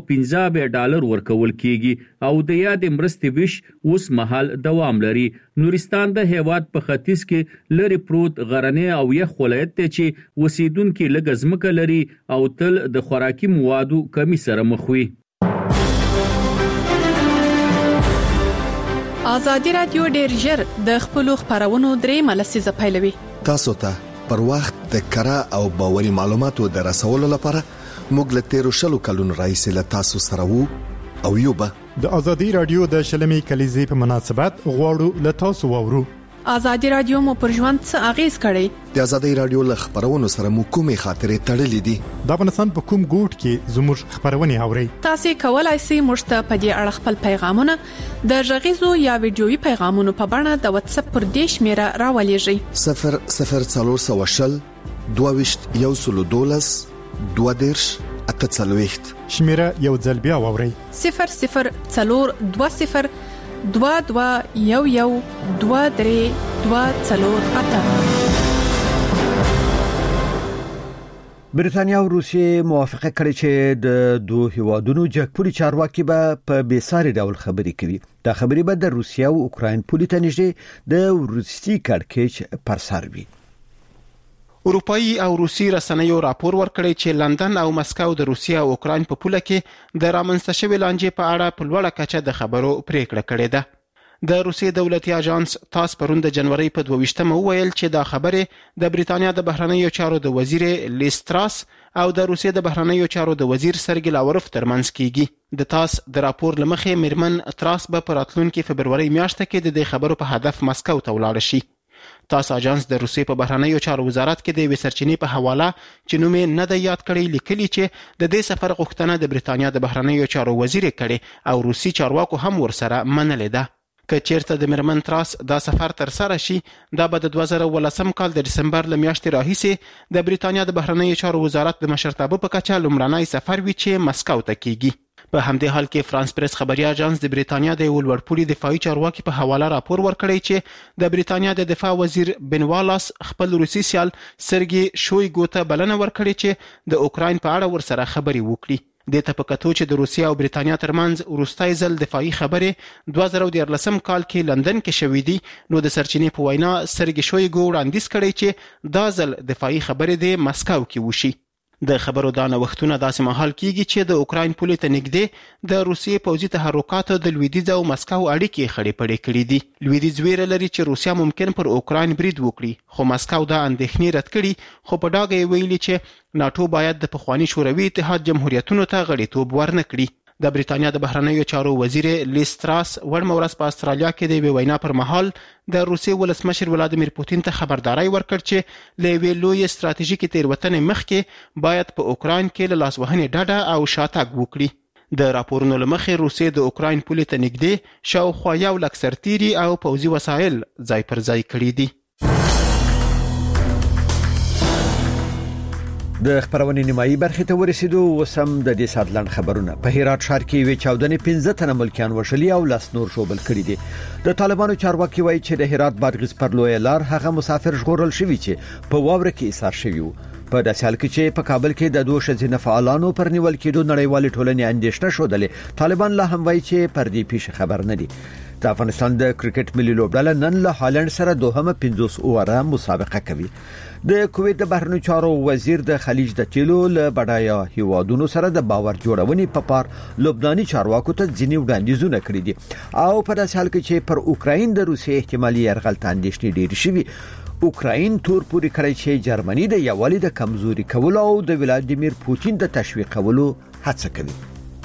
$215 ورکول کیږي او د یاد مرستې ویش اوس مهال دوام لري. نورستان د هیواد په ختیځ کې لري پروت غرنی او یخ ولایت ته چې اوسیدونکو لږ ځمکه لري او تل د خوراکي موادو کمی سره مخ وي. ازادي رادیو ډېر ژر د خپلو خبرونو درې ملسیزه پیلوي. تاسو ته پر وخت د کره او باوري معلوماتو د رسولو لپاره موږ له 13 کلونو راهیسې له تاسو سره وو او یو به د ازادي رادیو د شلمي کلیزې په مناسبت غواړو له تاسو وورو. ازادي رادیو مو پر ژوند څه اغیز کړی؟ د ازادي رادیو له خبرونو سره مو کومې خاطرې تړلې دي؟ د افغانستان په کوم ګوټ کې زموږ خبرونه اورئ؟ تاسو کولای شئ موږ ته په دې اړه خپل پیغامونه د غږیزو یا ویډیويي پیغامونو په بڼه د واتس اپ پر دې شمیره راولېږئ. 0040 22 112 22 88 شمیره یو ځل بیا واورئ. 0040 22 برېټانیا او روسیې موافقه کړې چې د دوه هیوادونو جګپوري چارواکي به په بیساري ډول خبرې کوي. دا خبرې به د روسیا او اوکراین پولې ته نږدې د روسي کړکېچ پر سر وي. اروپایي او روسي رسنیو راپور ورکړی چې لندن او مسکو د روسیا او اوکراین په پوله کې د رامنځته شوې لانجې په اړه په لوړه کچه د خبرو پریکړه کړې ده. د روسي دولتي اژانس تاس پرون د جنوري په 22 ویل چې دا خبره د بریتانیا د بهرنیو چارو د وزیر لیز تراس او د روسي د بهرنیو چارو د وزیر سرګی لاوروف ترمنځ کیږي. د تاس د راپور لمخې میرمن تراس به په راتلونکي فبروري میاشت کې د دې خبرو په هدف مسکو ته ولاړ شي. تاس اژانس د روسي په بهرنیو چارو وزارت کې د وسرچینې په حواله چې نوم یې نه دی یاد کړی لیکلي چې د دې سفر غوښتنه د بریتانیا د بهرنیو چارو وزیر کړي او روسي چارواکو هم ورسره منلې ده. که چیرته د میرمن تراس دا سفر تر سره شي دا به د 2018 کال د دسمبر ل میاشتې راهیسې د بریتانیا د بهرنیو چارو وزارت د مشرتابه په کچه لومړنی سفر وي چې مسکو ته کیږي. په همدې حال کې فرانس پریس خبري اژانس د بریتانیا د ولورپولي دفاعي چارواکي په حواله راپور ورکړی چې د بریتانیا د دفاع وزیر بن والاس خپل روسي سیال سرګي شویګو ته بلنه ورکړي چې د اوکراین په اړه ورسره خبري وکړي. د تپکاتو چې د روسیا او بریتانیا ترمنځ وروستۍ ځل دفاعي خبرې 2013 کال کې لندن کې شوې دي. نو د سرچینې په وینا سرګي شویګو وړاندیز کړی چې دا ځل دفاعي خبرې د مسکو کې وشي. د خبرو دا نوښتونه داسې مهال کیږي چې د اوکراین پولې ته نږدې د روسیې پوځي تحرکاتو د لویدیځ او مسکو اړیکې خړې پړې کړې دي. لویدیځ ویره لري چې روسیا ممکن پر اوکراین برید وکړي، خو مسکو دا اندېښنې رد کړي، خو په ډاګه یې ویلي چې ناتو باید د پخواني شوروي اتحاد جمهوریتونو ته غړیتوب ورنه کړي. د بریتانیا د بهرنیو چارو وزیر لیز تراس وړمه ورځ په استرالیا کې د یوې وینا پر مهال د روسیې ولسمشر ولادیمیر پوتین ته خبرداری ورکړ چې له یوې لویې ستراتیژیکې تېروتنې مخکې باید په اوکراین کې له لاسوهنې ډډه او شاتګ وکړي. د راپورونو له مخې روسیې د اوکراین پولې ته نږدې شاوخوا 1 لک سرتیري او پوځي وسایل ځای پر ځای کړي دي. د خبرونې نیمایي برخې ته ورسېدو. وسم د دې سات لاند خبرونه. په هرات ښار کې وی چاودنې 15 تنه ملکیان وشلي او لاس نور شوبل کړي دي. د طالبانو چارواکي وایي چې د هرات بادغیس پر لوی لار هغه مسافر ژغورل شوی چې په واوره کې ایثار شوی وو. په داسې حال کې چې په کابل کې د 2 ښځینه فعالانو پر نیول کېدو نړیوالې ټولنې اندېښنه شولې. طالبان لا هم وایي چې پر دې پیښه خبر نه دي. د افغانستان د کرکټ ملي لوبډله نن له هالند سره دوهمه 50 اووره مسابقه کوي. د کویت د بهرنیو چارو وزیر د خلیج د تیلو له بډایا هیوادونو سره د باور جوړونې په پار لبناني چارواکو ته ځینې وړاندیزونه کړي دي او په داسې حال کې چې پر اوکراین د روسیې احتمالي یرغل ته اندېښنې ډېرې شوي. اوکراین تور پوري کړی چې جرمني د یووالي د کمزوري کولو او د ولادیمیر پوتین د تشویقولو هڅه کوي.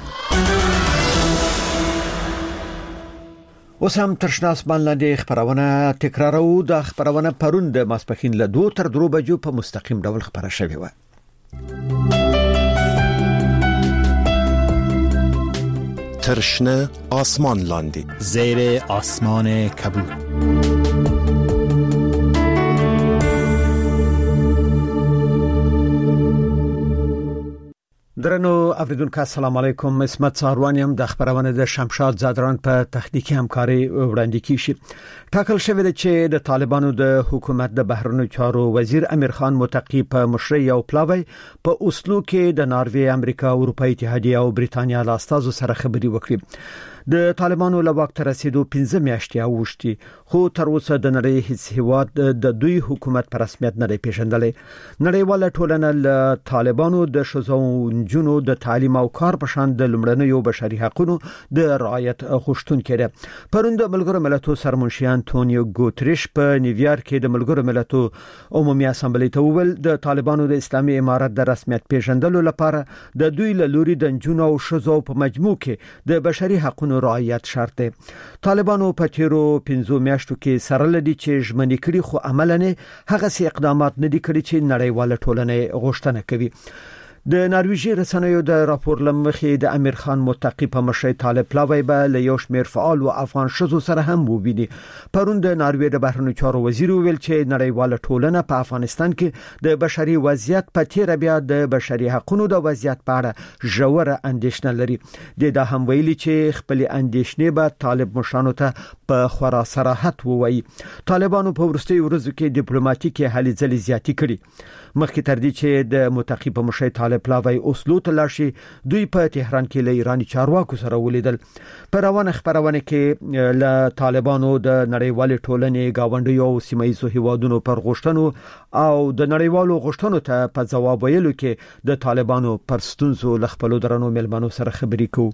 اوس هم ترشناس باندې خبرونه تکرارو. د خبرونه پرون د ماسپخین له 2 تر 3 بجو په مستقیم ډول خبره شوې و. ترشنه آسمان لاندې زیر آسمان کبود. درنو اوریدونکو السلام علیکم. اسمت ساروانیم د خبرونه د شمشاد زادران په تخنیکی همکاري وړاندې کیږي. ټاکل شوی دی چې د طالبانو د حکومت د بهرنیو چارو وزیر امیر خان متقی په مشرۍ او پلاوی په اوسلو کې د ناروې، امریکا، اروپای اتحادیه او بریتانیا له استازو سره خبري وکړي. د طالبانو له وخت رسیدو 15 میاشتې اوښتي، خو تر اوسه د نړۍ هیڅ هیواد د دوی حکومت په رسمیت نه دی پیژندلی. نړیواله ټولنه له طالبانو د شوزو جنو د تعلیم او کار په شان د لمړنیو بشري حقوقو د رعایت غوښتونکې ده. پرون د ملګرو ملتونو سرمنشي انټونیو ګوتریش په نیویارک کې د ملګرو ملتونو عمومي اسامبلې ته وویل د طالبانو د اسلامي امارت د رسمیت پیژندلو لپاره د دوی له لوري د جنو او شوزو په مجموع کې د بشري حقوقو رعایت شرط دی. طالبانو په تیرو 15 میاشتو کې سره لدی چې ژمنې کړي خو عملاً هغه سي اقدامات نه دي کړي چې نړیواله ټولنه غوښتنه کوي. د نارویجی رسنیو د راپور لمخې د امیر خان متقی په مشرۍ طالب پلاوی به له یو شمېر فعال او افغان شذو سره هم وویني. پرون د ناروې د بهرنیو چارو وزیر ویل چې نړیواله ټولنه په افغانستان کې د بشري وضعیت په تیر بیا د بشري حقوقو د وضعیت په اړه ژوره اندېښنه لري. د هم ویلي چې خپل اندېښنې به طالب مشرانو ته په خورا صراحت ووایي. طالبانو په ورستي ورځو کې ډیپلوماټیکي هلې ځلې زیاتې کړي. مخکې تر دې چې د متقی په مشرۍ طالب پلاوی اوسلو ته لاشي، دوی په تهران کې له ایرانی چارواکو سره ولیدل. په روانه خبرونه کې له طالبانو د نړیوال ټولنې گاونډیو او سیمایي هیوادونو پر غوښتنو او د نړیوالو غوښتنو ته په جواب ویلو کې د طالبانو پر ستونزو لخپلو درنو ملمنو سره خبرې کوي.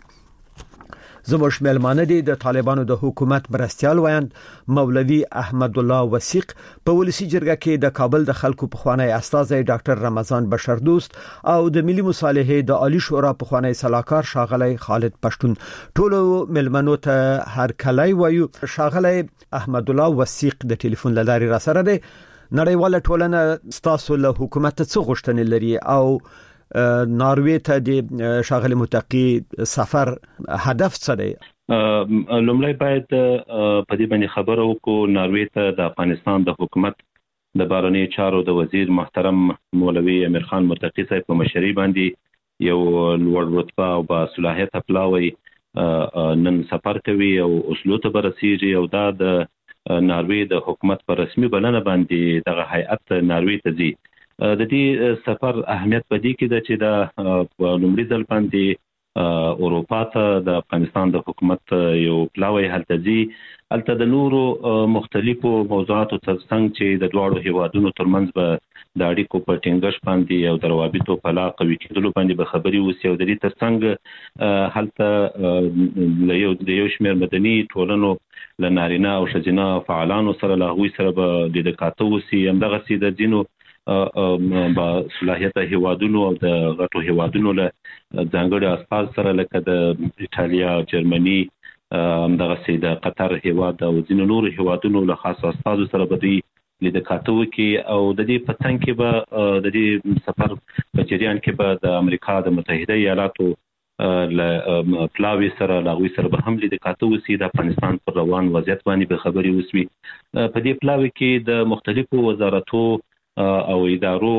زموږ ملمانه دي د طالبانو د حکومت مرستيال وایند مولوی احمد الله وثیق په ولسی جرګه کې د کابل د خلکو پخوانی استاذ ډاکټر رمضان بشردوست او د ملي مصالحې د عالی شورا پخوانی صلاحکار شاغلی خالد پښتون ټولو ملمنو ته هر کله وایو. شاغلی احمد الله وثیق د ټلیفون لاري را سره دی. نړیواله ټولنه ستاسو له حکومت څخه غوښتنې لري او ناروې ته د شاغلی متقی سفر هدف څه دی؟ لومړی باید په دې باندې خبرو وکړو. ناروې ته د افغانستان د حکومت د بهرنیو چارو د وزیر محترم مولوی امیر خان متقی صاحب په مشرۍ باندې یو لوړ رتبه او با صلاحیت پلاوی نن سفر کوي او اوسلو ته برسیږي او دا د ناروې د حکومت پر رسمي بلنه باندې دغه هیئت ناروې ته ځي. د دې سفر اهمیت په دې کې ده چې د لومړي ځل باندې اروپا ته د افغانستان د حکومت یو پلاوی هلته د نورو مختلفو موضوعاتو ترڅنګ چې د دواړو هیوادونو ترمنځ به د اړیکو په ټینګښت باندې او د روابطو په لا قوي کېدلو باندې به خبرې وشي او د دې ترڅنګ هلته د یو شمېر مدني ټولنو له نارینه او ښځینه فعالانو سره له هغوی سره به لیدکاته وشي. همدغسې د ځینو با صلاحیت هیوادونو او د غټو هیوادونو له ځانګړي استاذ سره لکه د ایټالیا، جرمني، همدغسې د قطر هیواد او ځینو نورو هیوادونو له خاص استازو سره به دوی لیدکاته وکړي او د دې په څنګ کې به د دې سفر په جریان کې به د امریکا د متحده ایالاتو له پلاوی سره لاغوي سره به هم لیدکاته وشي. د افغانستان پر روان وضعیت باندې به خبرې وشي. په دې پلاوی کې د مختلفو وزارتو او ادارو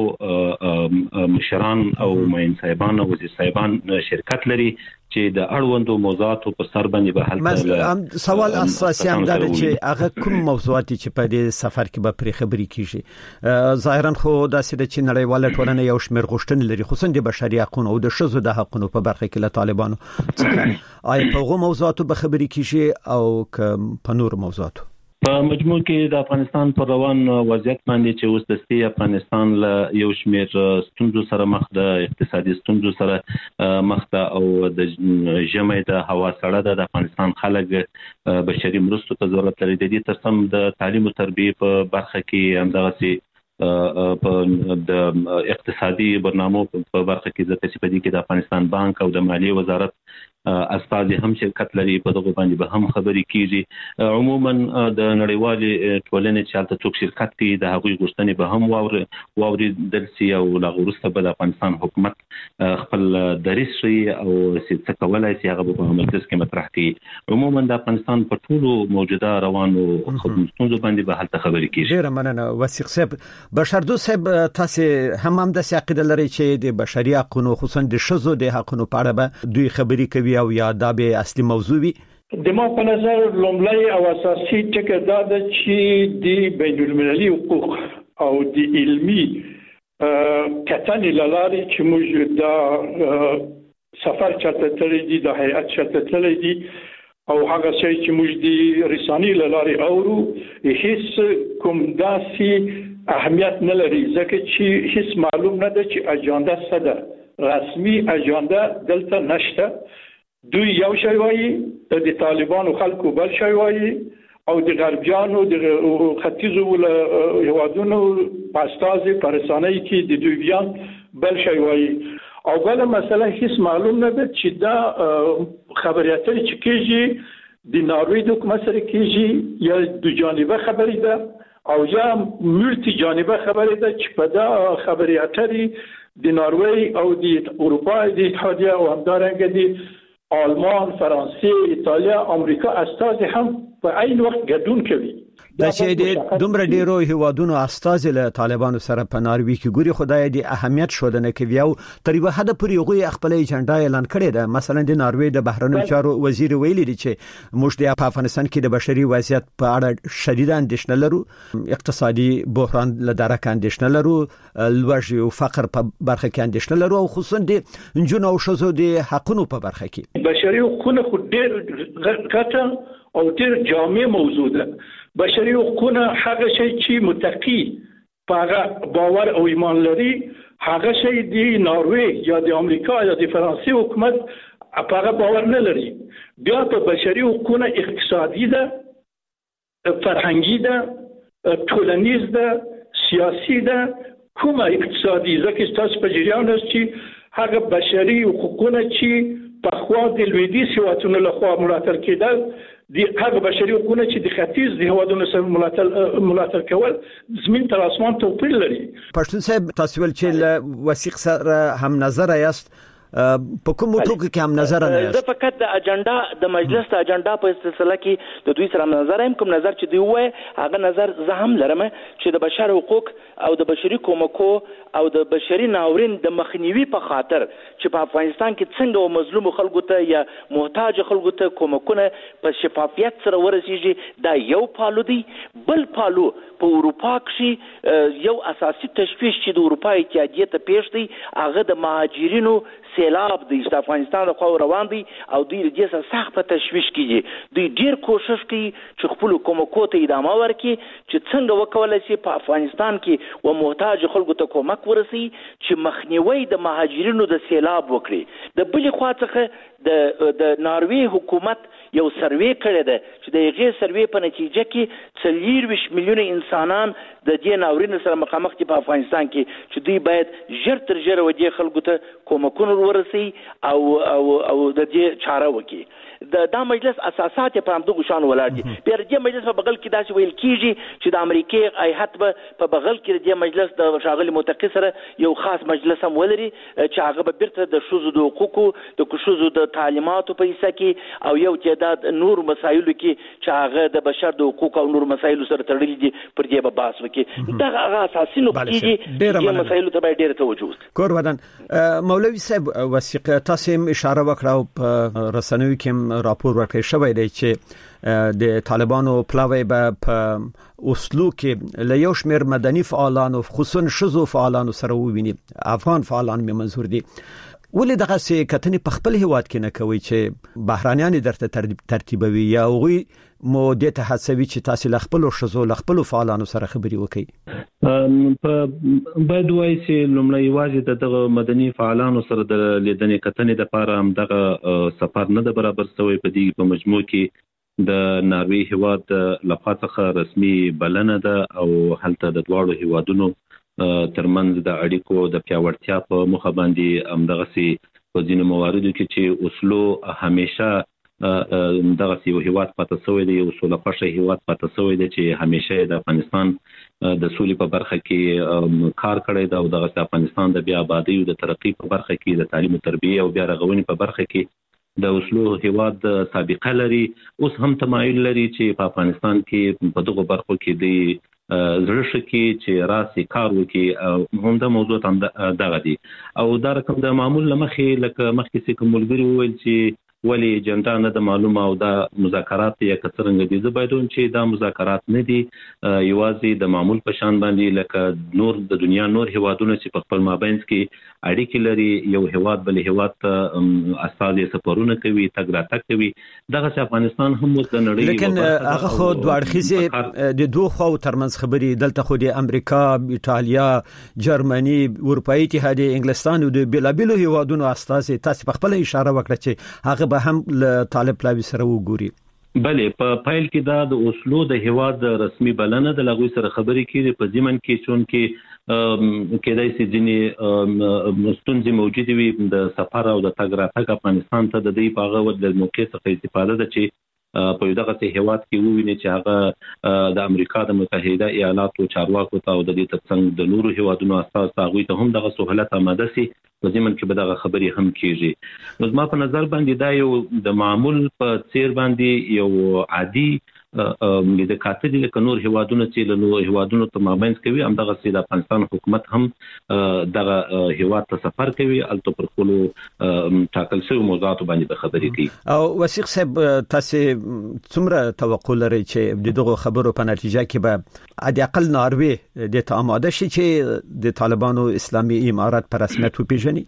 مشران او معین صاحبان او وزیر صاحبان شرکت لري چې د اړوندو موضوعاتو په سر باندې به حل سوال اساسي هم دا چې هغه کوم موضوعات چې په دې سفر کې به پرې خبرې کیږي. ظاهرا خو دا چې نړیواله ټولنه یو شمېر غوښتنې لري خصوصا د بشري حقوقو او د ښځو د حقوقو په برخه کې له طالبانو څخه آیا په هغو موضوعاتو به خبرې کیږي او په نور موضوعاتو؟ په مجموع کې د افغانستان پر روان وضعیت باندې چې اوس دستي افغانستان له یو شمېر ستونزو سره مخ ده، اقتصادي ستونزو سره مخ ده او د ژمي د هوا سړه ده. د افغانستان خلک بشري مرستو ته ضرورت لري. د دې ترڅنګ د تعلیم او تربیې په برخه کې همدغسې په د اقتصادي برنامو په برخه کې ځکه چې په دې کې د افغانستان بانک او د مالیې وزارت استاد هم شرکت لري، په دغه باندې به هم خبرې کیږي. عموما د نړیوالې ټولنې چې هلته څوک شرکت کوي د هغوی غوښتنې به هم واورېدل شي او له هغه وروسته به د افغانستان حکومت خپل دریځ ښیي او څه کولی شي هغه به په مجلس کې مطرح کړي. عموما د افغانستان په ټولو موجوده روانو ستونزو باندې به هلته خبرې کیږي. ډېره مننه وثیق صاحب. بشردوست صاحب، تاسې هم همداسې عقیده لرئ چې د بشري حقوقو خصوصا د ښځو د حقوقو په اړه به دوی خبرې کوي او یا دا به اصلي موضوع وي؟ د ما په نظر لومړی او اساسي ټکی دا ده چې د بین المللي حقوق او د علمي کتنې له لارې چې موږ دا سفر چاته تللی دي، د هیئت چاته تللی دي او هغه شی چې موږ د رسانې له لارې اورو هیڅ کوم داسې اهمیت نه لري ځکه چې هیڅ معلوم نه ده چې اجنډا څه ده. رسمي اجنډا دلته نشته. دوی یو شی وایي، د طالبانو خلکو بل شی وایي او د غربیانو د ختیځو هیوادونو استازي په رسنۍ کې د دوی بیان بل شی وایي. او بل مسله هیڅ معلوم نه ده چې دا خبري اترې چې کېږي د ناروی د حکومت سره کېږي یا د جانبه خبرې ده او یا ملټي جانبه خبرې ده چې په دا خبري اترې د ناروی او د اروپا د اتحادیه او همدارنګه د آلمان، فرانسې، ایتالیا، امریکا استازي هم په عین وخت ګډون کوي. دا چې د دومره ډیرو هیوادونو استازي له طالبانو سره په ناروی کې ګوري خدای د اهمیت شودنه کوي او تر یو حد پورې هغه خپل ایجنډا اعلان کړی ده. مثلا د ناروی د بهرنیو چارو وزیر ویلي دی چې موږ د افغانستان کې د بشري وضعیت په اړه شدید اندېښنه لرو، اقتصادي بحران له درک اندېښنه لرو، لوږې او فقر په برخه کې اندېښنه لرو او خصوصا د جنونو او شذو د حقوقو په برخه کې. بشري حقوق خو ډېر غټه او ډېر جامع موضوع ده. بشري حقوق هغه شی چې متقی په باور او ایمان لري، هغه شی د ناروی یا د امریکا یا د فرانسې حکومت په هغه باور نه لري. بیا په بشري حقوق اقتصادي ده، فرهنګي ده، ټولنیز ده، سیاسي ده. کومه اقتصادي ځکه تاسو په جریان یاست چې هغه بشري حقوقونه چې په خوا د لویدیځ هیوادونو لخوا ملاتړ کېدل د هغه بشري حقوقونه چې د ختیځ د هیوادونو سره ملاتړ کول زمين تر اسمان توپیر لري. پښتون صاحب، تاسو ول چې وثیق سره هم نظر یاست، په کوم ټکو کې هم نظر نه یاست؟ زه فقط د اجنډا د مجلس د اجنډا په سلسله کې د دوی سره نظر هم کوم نظر چې دوی وایي هغه نظر زه هم لرم چې د بشر حقوق او د بشري کومکو او د بشري ناورین د مخنیوي په خاطر چې په افغانستان کې څنګه مظلوم خلکو ته یا محتاج خلکو ته کومکونه په شفافیت سره ورسیږي دا یو پالو دی. بل پالو په اروپا کې یو اساسي تشویش چې د اروپا اتحادیه ته پیښ دی هغه د مهاجرینو سیلاب دی چې افغانستان د خوا روان دی او دوی دې سره سخت په تشویش کې دوی ډیر کوشش کوي چې خپل کومکو ته ادامه ورکړي چې څنګه وکولای شي په افغانستان کې و محتاج خلکو ته کومک ورسي چې مخنیوي د مهاجرینو د سیلاب وکړي. د بلې خوا څخه د ناروی حکومت یو سروې کړی ده چې د هغې سروې په نتیجه کې 24 میلیونه انسانان د دې ناورین سره مخامخ دي په افغانستان کې چې دوی باید ژر تر ژره و دې خلکو ته کومکونه ورسي او د دې چاره وکړي. دا مجلس اساسات په همدغه شان ولاړ دي. بیا د مجلس په بغل کې داسې ویل کیږي چې د امریکای هیئت په بغل کې د مجلس د شاغلي متقی سره یو خاص مجلس هم ولري چې هغه به بیرته د شوزو د حقوقو د شوزو د تعلیماتو په حصہ کې او یو تعداد نور مسایلو کې چې هغه د بشر د حقوق او نور مسایلو سره تړلي دي پر دې به بحث وکړي. دا هغه اساسي نقطې دي چې مسایلو ته باید ډېر توجه وشي. کور ودان مولوي صاحب وثیقه تاسو اشاره وکړه په رسنیو کې راپور ورکړی شوی دی چې د طالبانو پلاوی په اوسلو کې له یو شمېر مدني فعالانو خصوصا شذو فعالانو سره وویني افغان فعالان مې منظور دي. ولې دغه څه کتنې په خپل هیواد کې نه کوي چې بهرانيان درته ترتیبوي یا وي مو د ته هڅوي چې تاسو له خپل شذو له خپل فعالانو سره خبري وکړي؟ په باید وایي چې لومړی واځي دغه مدني فعالانو سره د لیدنې کتنې لپاره هم دغه سفر نه برابر شوی. په دې په مجموع کې د ناروی هیواد لخوا څخه رسمي بلنه ده او هلته د دواړو هیوادونو ترمنځ د اړیکو د پیاوړتیا په مخه باندې همدغه سي په ځینو مواردو کې چې اوسلو همیشه دغه یو هیواد پاتې شوی دی، یو سوله خوښه هیواد پاتې شوی دی چې همیشه د افغانستان د سولې په برخه کې کار کړی دی او دغه افغانستان د بیا آبادی او د ترقی په برخه کې د تعلیم او تربیه او بیا رغونې په برخه کې د اوسلو هیواد سابقه لري. اوس هم تمایل لري چې په افغانستان کې په دغه برخو کې د زړه شکی چې راسي کار وکړي. هم د موضوع هم دغه دي او دا رقم د معمول لمخې لکه مخکې چې کوملګری وویل چې ولی جنډا نه د معلومه او دا مذاکرات یا کڅرنګ دي. زه باید چې دا مذاکرات نه دي یوازې د معمول په شان باندې لکه نور د دنیا نور هیوادونه چې په خپل مابینځ کې اړیکې لري، یو هیواد بل هیواد ته استازي سفرونه کوي، تګ راتګ کوي. دغه افغانستان هم د نړۍ لیکن هغه خو دوه اړخیزه د دوه خو ترمنځ خبري دلته خو د امریکا، ایتالیا، جرمني، اروپאי اتحاد، انګلستان او د بلابلو هیوادونو استازي تاسو په خپل اشاره وکړه چې هغه هم له طالب پلاوی سره وګوري. بله په فایل کې دا د اوسلو د هیواد رسمي بلنه د لغوي سره خبرې کړي په ځمن کې چون کې کېدای شي ځینې ستونزې موجود وي د سفر او د تګ راتګ افغانستان ته د دې په هغه د موقع څخه استفاده ده چې په دغه هیواد کې وویني چې هغه د امریکا د متحده ایالاتو چارواکو ته او د دې ترڅنګ د نورو هیوادونو اساس هغوی ته هم دغه سہولت آماده سي په ځمن کې به دغه خبرې هم کیږي. نو زما په نظر باندې دا یو د معمول په څیر باندې یو عادي د کاتې د نور هیوادونو چې له نور هیوادونو ته مابینځ کوي هم دغه سید افغانستان حکومت هم دغه هیواد ته سفر کوي الته پر خپل ټاکل شوی موضوعات باندې خبرې کوي. او وثیق صاحب تاسو څومره توقع لرئ چې دغه خبرو په نتیجه کې به عادي اقل ناروی د آماده شي چې د طالبانو اسلامي امارات پر رسمیت وپیژني؟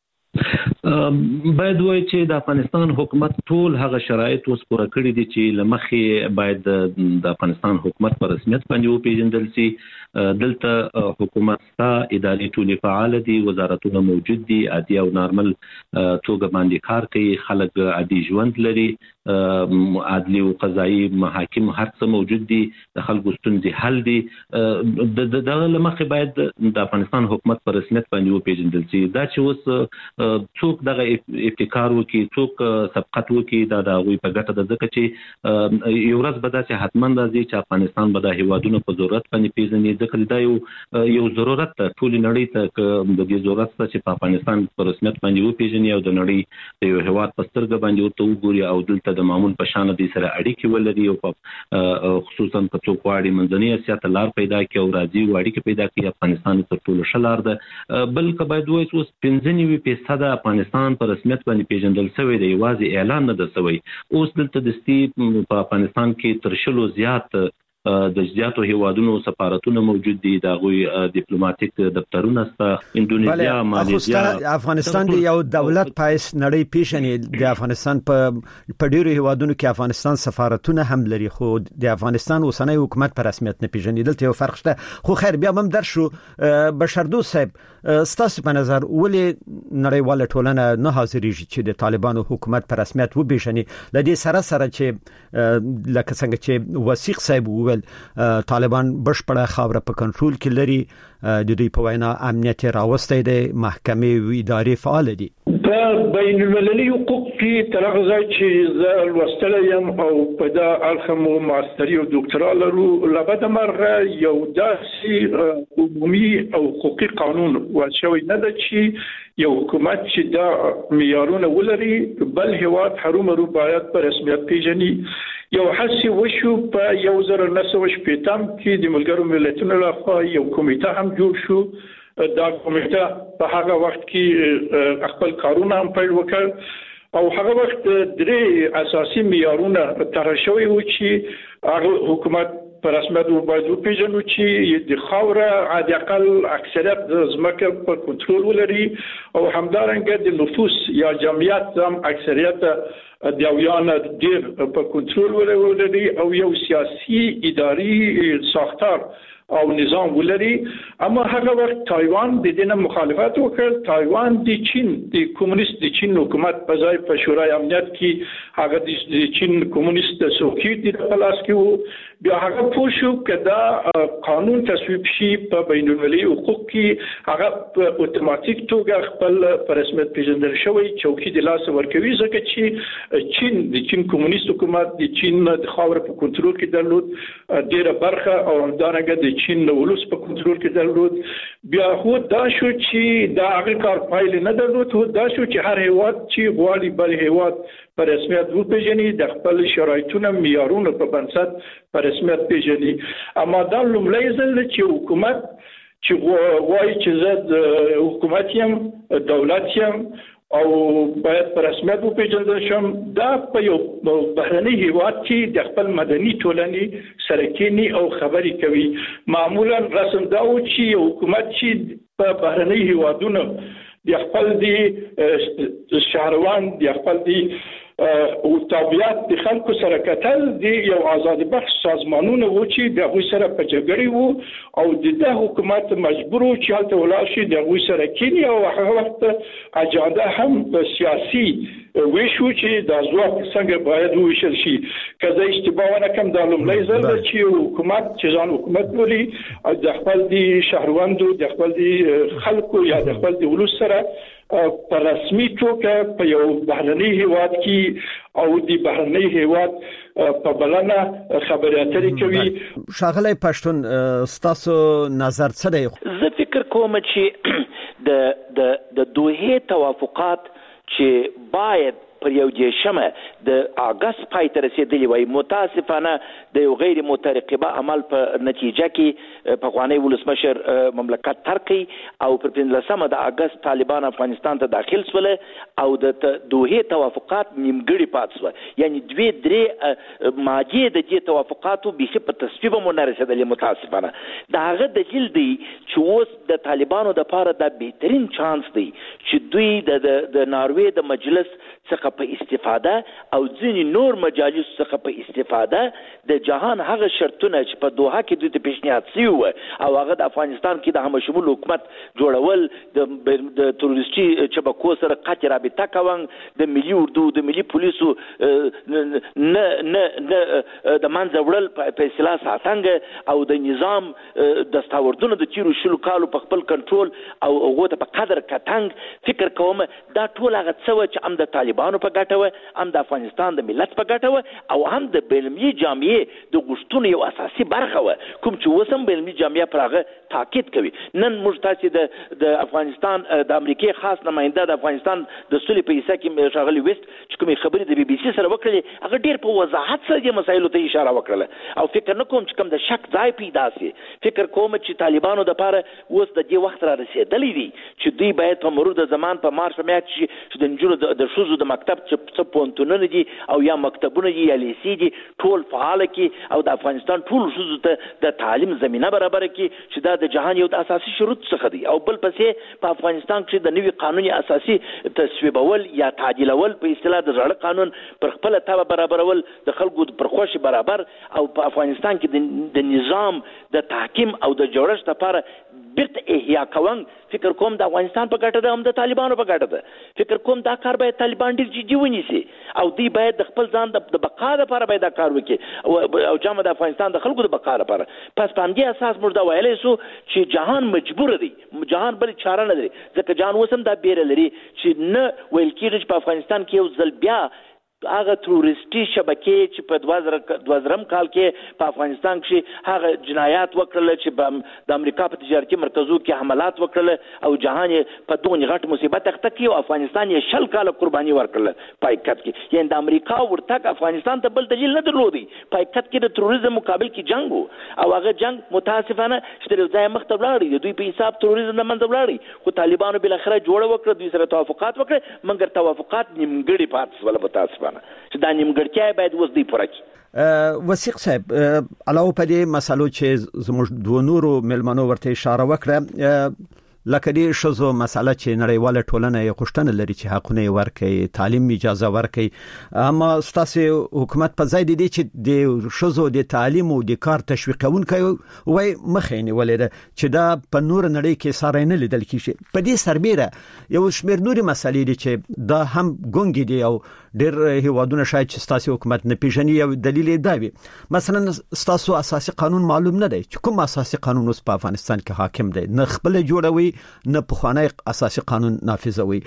باید وایي چې د افغانستان حکومت ټول هغه شرایط اوس پوره کړی دي چې لمخې باید د افغانستان حکومت په رسمیت باندې وپیژندل شي. دلته حکومت ستا اداري ټولې فعال دي، وزارتونه موجود دي، عادي او نارمل توګه باندې کار کوي، خلک عادي ژوند لري، عدلي او قضایي محاکم هر څه موجود دي، د خلکو ستونزې حل دي. دغه لمخې باید د افغانستان حکومت په رسمیت باندې وپیژندل شي. دا چې اوس څوک دغه ابتکار وکړي، څوک سبقت وکړي، دا د هغوی په ګټه ده، ځکه چې یو ورځ به داسې حتما راځي چې افغانستان به د هیوادونو په ضرورت باندې پیژني. ځکه دا یو ضرورت ده ټولې نړۍ ته، د دې ضرورت ده چې په افغانستان په رسمیت باندې وپیژني او د نړۍ د یو هیواد په سترګه باندې ورته وګوري او دلته د معمول په شان دي سره اړیکې ولري او خصوصا په څوک واړي منځنۍ اسیا ته لار پیدا کړي او راځي اړیکې پیدا کړي. افغانستان تر ټولو ښه لار ده. بلکې باید وایي اوس 95% افغانستان په رسمیت باندې پیژندل شوی دی، یوازې اعلان نه ده شوی. اوس دلته دستي په افغانستان کې تر 100 زیات د زیاتو هیوادونو سفارتونه موجود دي د غوي ډیپلوماټیک دفترونه سته اندونیزیا ماليزیا افغانستان دی یو دولت پایس نړۍ پیژنې د افغانستان په ډیرو هیوادونو کې افغانستان سفارتونه هم لري خو د افغانستان اوسنۍ حکومت په رسمیت نه پیژني دلته یو فرق شته خو خیر بیا هم درشو بشردوست صاحب ستاسو په نظر ولې نړیواله ټولنه نه حاضرېږي چې د طالبانو حکومت په رسمیت وبېژني لدې سره چې لکه څنګه چې وثیق صاحب وویل طالبان بشپړه خاوره په کنټرول کې لري د دوی په وینا امنیت راوستي دي محکمې او ادارې فعال دي په بین المللي حقوق کې ترغزای چې زه لوستل یم او په دا الخمو ماستری او ډاکټرا لرو لبد مرغه یو داسې عمومي او حقوقي قانون ورشوي نه ده چې یو حکومت چې دا معیارونه ولري بل هیواد حرومرو باید په رسمیت پیژني یو حسي وشو په 1990 کې د ملګرو ملتونو لخوا یو کمیټه هم جوړ شو دا کمیټه په هغه وخت کې خپل کارونه هم پیل وکړ او هغه وخت درې اساسي معیارونه طرح شوي و چې هغه حکومت په رسمیت باید وپیژنو چې د خاوره عادي اقل اکثریت د ځمکه په کنټرول ولري او همدارنګه د نفوس یا جمعیت هم اکثریت د یویان ډیر په کنټرول ولري او یو سیاسي اداري ساختار او نظام ولري اما هغه وخت تایوان د دې مخالفت وکړ تایوان د چین د کمونیست د چین حکومت په ځای په شورای امنیت کې هغه د چین کمونیست څوکۍ د خلاص کې بیا هغه پوښو کدا قانون تصویب شي په بین المللي حقوق کې هغه په اتوماتیک توګه خپل پر رسمیت پیژندل شوی چوکۍ د لاس ورکوي ځکه چې چین د چین کمونیست حکومت د چین د خاور په کنټرول کې درلود ډیره برخه او همدارنګه د چین د ولس په کنټرول کې درلود بیا خو دا شو چې دا هغه کار پایله نه درلود دا شو چې هر هیواد چې غواړي بل هیواد په رسمیت وپیژني د خپل شرایطونو معیارونو په بنسټ په رسمیت پیژني اما دا لومړی ځل چې حکومت چې وایي چې زه حکومت یم دولت یم او باید په رسمیت وپیژندل شم دا په یو بهرني هیواد کې د خپل مدني ټولنې سره کینی او خبري کوي معمولا رسم دا و چې حکومت چې په بهرني هیوادونو د خپل د شهروان د خپل د او تابعیت د خلکو سره کتل د یو آزاد بخش سازمانونه و چې د هغوی سره په جګړې وو او د حکومت مجبور و چې هلته ولاړ شي د هغوی سره کینی او هغه وخت اجنډا هم سیاسي ویشو چې د ځواک څنګه باید وویشل شي که زه اشتباه نه کوم دا لومړی ځل ده چې حکومت چې ځان حکومت بولي د خپل د شهروندو د خپل د خلکو یا د خپل د ولس سره په رسمي توګه په یو بهرني هیواد کې او د بهرني هیواد په بلنه خبرې اترې کوي شاغلی پښتون ستاسو نظر څه دی زه فکر کوم چې د دوه توافقات چې باید پر یو دیشمه د اگست پای ته رسیدلی وای متاسفانه د یو غیر مترقبه عمل په نتیجه کې په افغاني ولسمشر مملکت ترکی او پر 15 د اگست طالبان افغانستان ته داخل شول او د دوه توافقات نیمګړي پات شو یعنی دوی درې ماجه د دې توافقاتو به په تصویب مو نه رسیدلی متاسفانه دا هغه دلیل دی چې اوس د طالبانو د لپاره د بهترین چانس دی چې دوی د ناروې د مجلس څخه په استفاده او ځینې نور مجالس څخه په استفاده د جهان هغه شرطونه چې په دوحه کې دوی ته پیشنهاد شوي وو او هغه د افغانستان کې د همشمول حکومت جوړول د تروریستي شبکو سره قطع رابطه کوون د ملي اردو د ملي پولیسو نه د منځه وړل په اصطلاح ساتنګ او د نظام دستاوردونه د تیرو شلو کالو په خپل کنټرول او هغه ته په قدر کتنګ فکر کوم دا ټول هغه څه چې هم د طالبانو په ګټه و هم د افغانستان د ملت په ګټه و او هم د بین‌المللي جامعې د غوښتنو یو اساسي برخه و کوم چې اوس هم بین‌المللي جامعه پر هغه تاکید کوي نن موږ تاسو د افغانستان د امریکای خاص نماینده د افغانستان د سولې په حصہ کې شاغلي وست چې کومې خبرې د BBC سره وکړلې هغه ډېر په وضاحت سره د مسایلو ته اشاره وکړه او فکر نه کوم چې کوم د شک ځای پیدا شي فکر کوم چې طالبانو د لپاره اوس د دې وخت را رسیدلی دي چې دوی باید په مرور د زمان په مارچ میاشت کې د نجونو د شوزو د مکتب چې پونتونونه دي او یا مکتبونه دي یا لیسې دي ټول فعال کی او د افغانستان ټول ښځو ته د تعلیم زمينه برابر کی چې دا د جهان یو د اساسي شروط څخه دي. او بل پسې په افغانستان کې د نوي قانوني اساسي تصویبول یا تعدیلول په اصطلاح د زړه قانون پر خپل تابع برابرول د خلکو پر خوښ برابر او په افغانستان کې د نظام د تحکیم او د جوړښت لپاره بیرته احیا کوم فکر کوم د افغانستان په ګټه ده هم د طالبانو په ګټه ده. فکر کوم دا کار باید طالبان ډیر جدي ونیسي او دوی باید د خپل ځان د بقا لپاره باید دا کار وکړي او جامه د افغانستان د خلکو د بقا لپاره. پس په همدې اساس موږ دا ویلی سو چې جهان مجبور دی، جهان بل چاره نه لري ځکه جهان وسم دا بیره لري چې نه ویل کېږي چې په افغانستان کې یو ځل بیا هغه تروریستي شبکې چې په 2000 کال کې په افغانستان کې هغه جنایات وکړل چې د امریکا په تجارتي مرکزو کې حملات وکړل او جهان په دغه غټ مصیبت اخته کې او افغانستان یې شل کال قرباني ورکړل پایکت کې. یعنی د امریکا ورتګ افغانستان ته بل دلیل نه درلودي. پایکت کې د تروریزم مقابل کې جنگ او هغه جنگ متاسفانه چې د ځای مخ ته ولاړی دوی په حساب تروریزم نه منځ ولاړی خو طالبانو بل اخره جوړ وکړه دوی سره توافقات وکړه مګر توافقات نیمګړي پاتې ول متاسفانه چې دا نیمګړتیا باید اوس دی پوره کړي. وثیق صاحب علاوه په دې مسالو چې زموږ دوه نورو ملمنو ورته اشاره وکړه لکه دې شزو مساله چې نړیواله ټولنه یې غوښتنه لري چې حقونه ورکړي تعلیم اجازه ورکړي اما ستاسو حکومت په ځای دی چې د شزو د تعلیم او د کار تشویقونکي وای مخینه ولې چې دا په نور نړۍ کې ساره نه لیدل کیږي. په دې سربېره یو شمېر نوري مسالې دي چې دا هم ګونګي دي او ډېر هیوادونه شاید چې ستاسو حکومت نه پیژني او دلیل یې دا وي مثلا ستاسو اساسي قانون معلوم نه دی چې کوم اساسي قانون اوس په افغانستان کې حاکم دی نه خپل جوړوي نه پخوانی اساسي قانون نافذوي.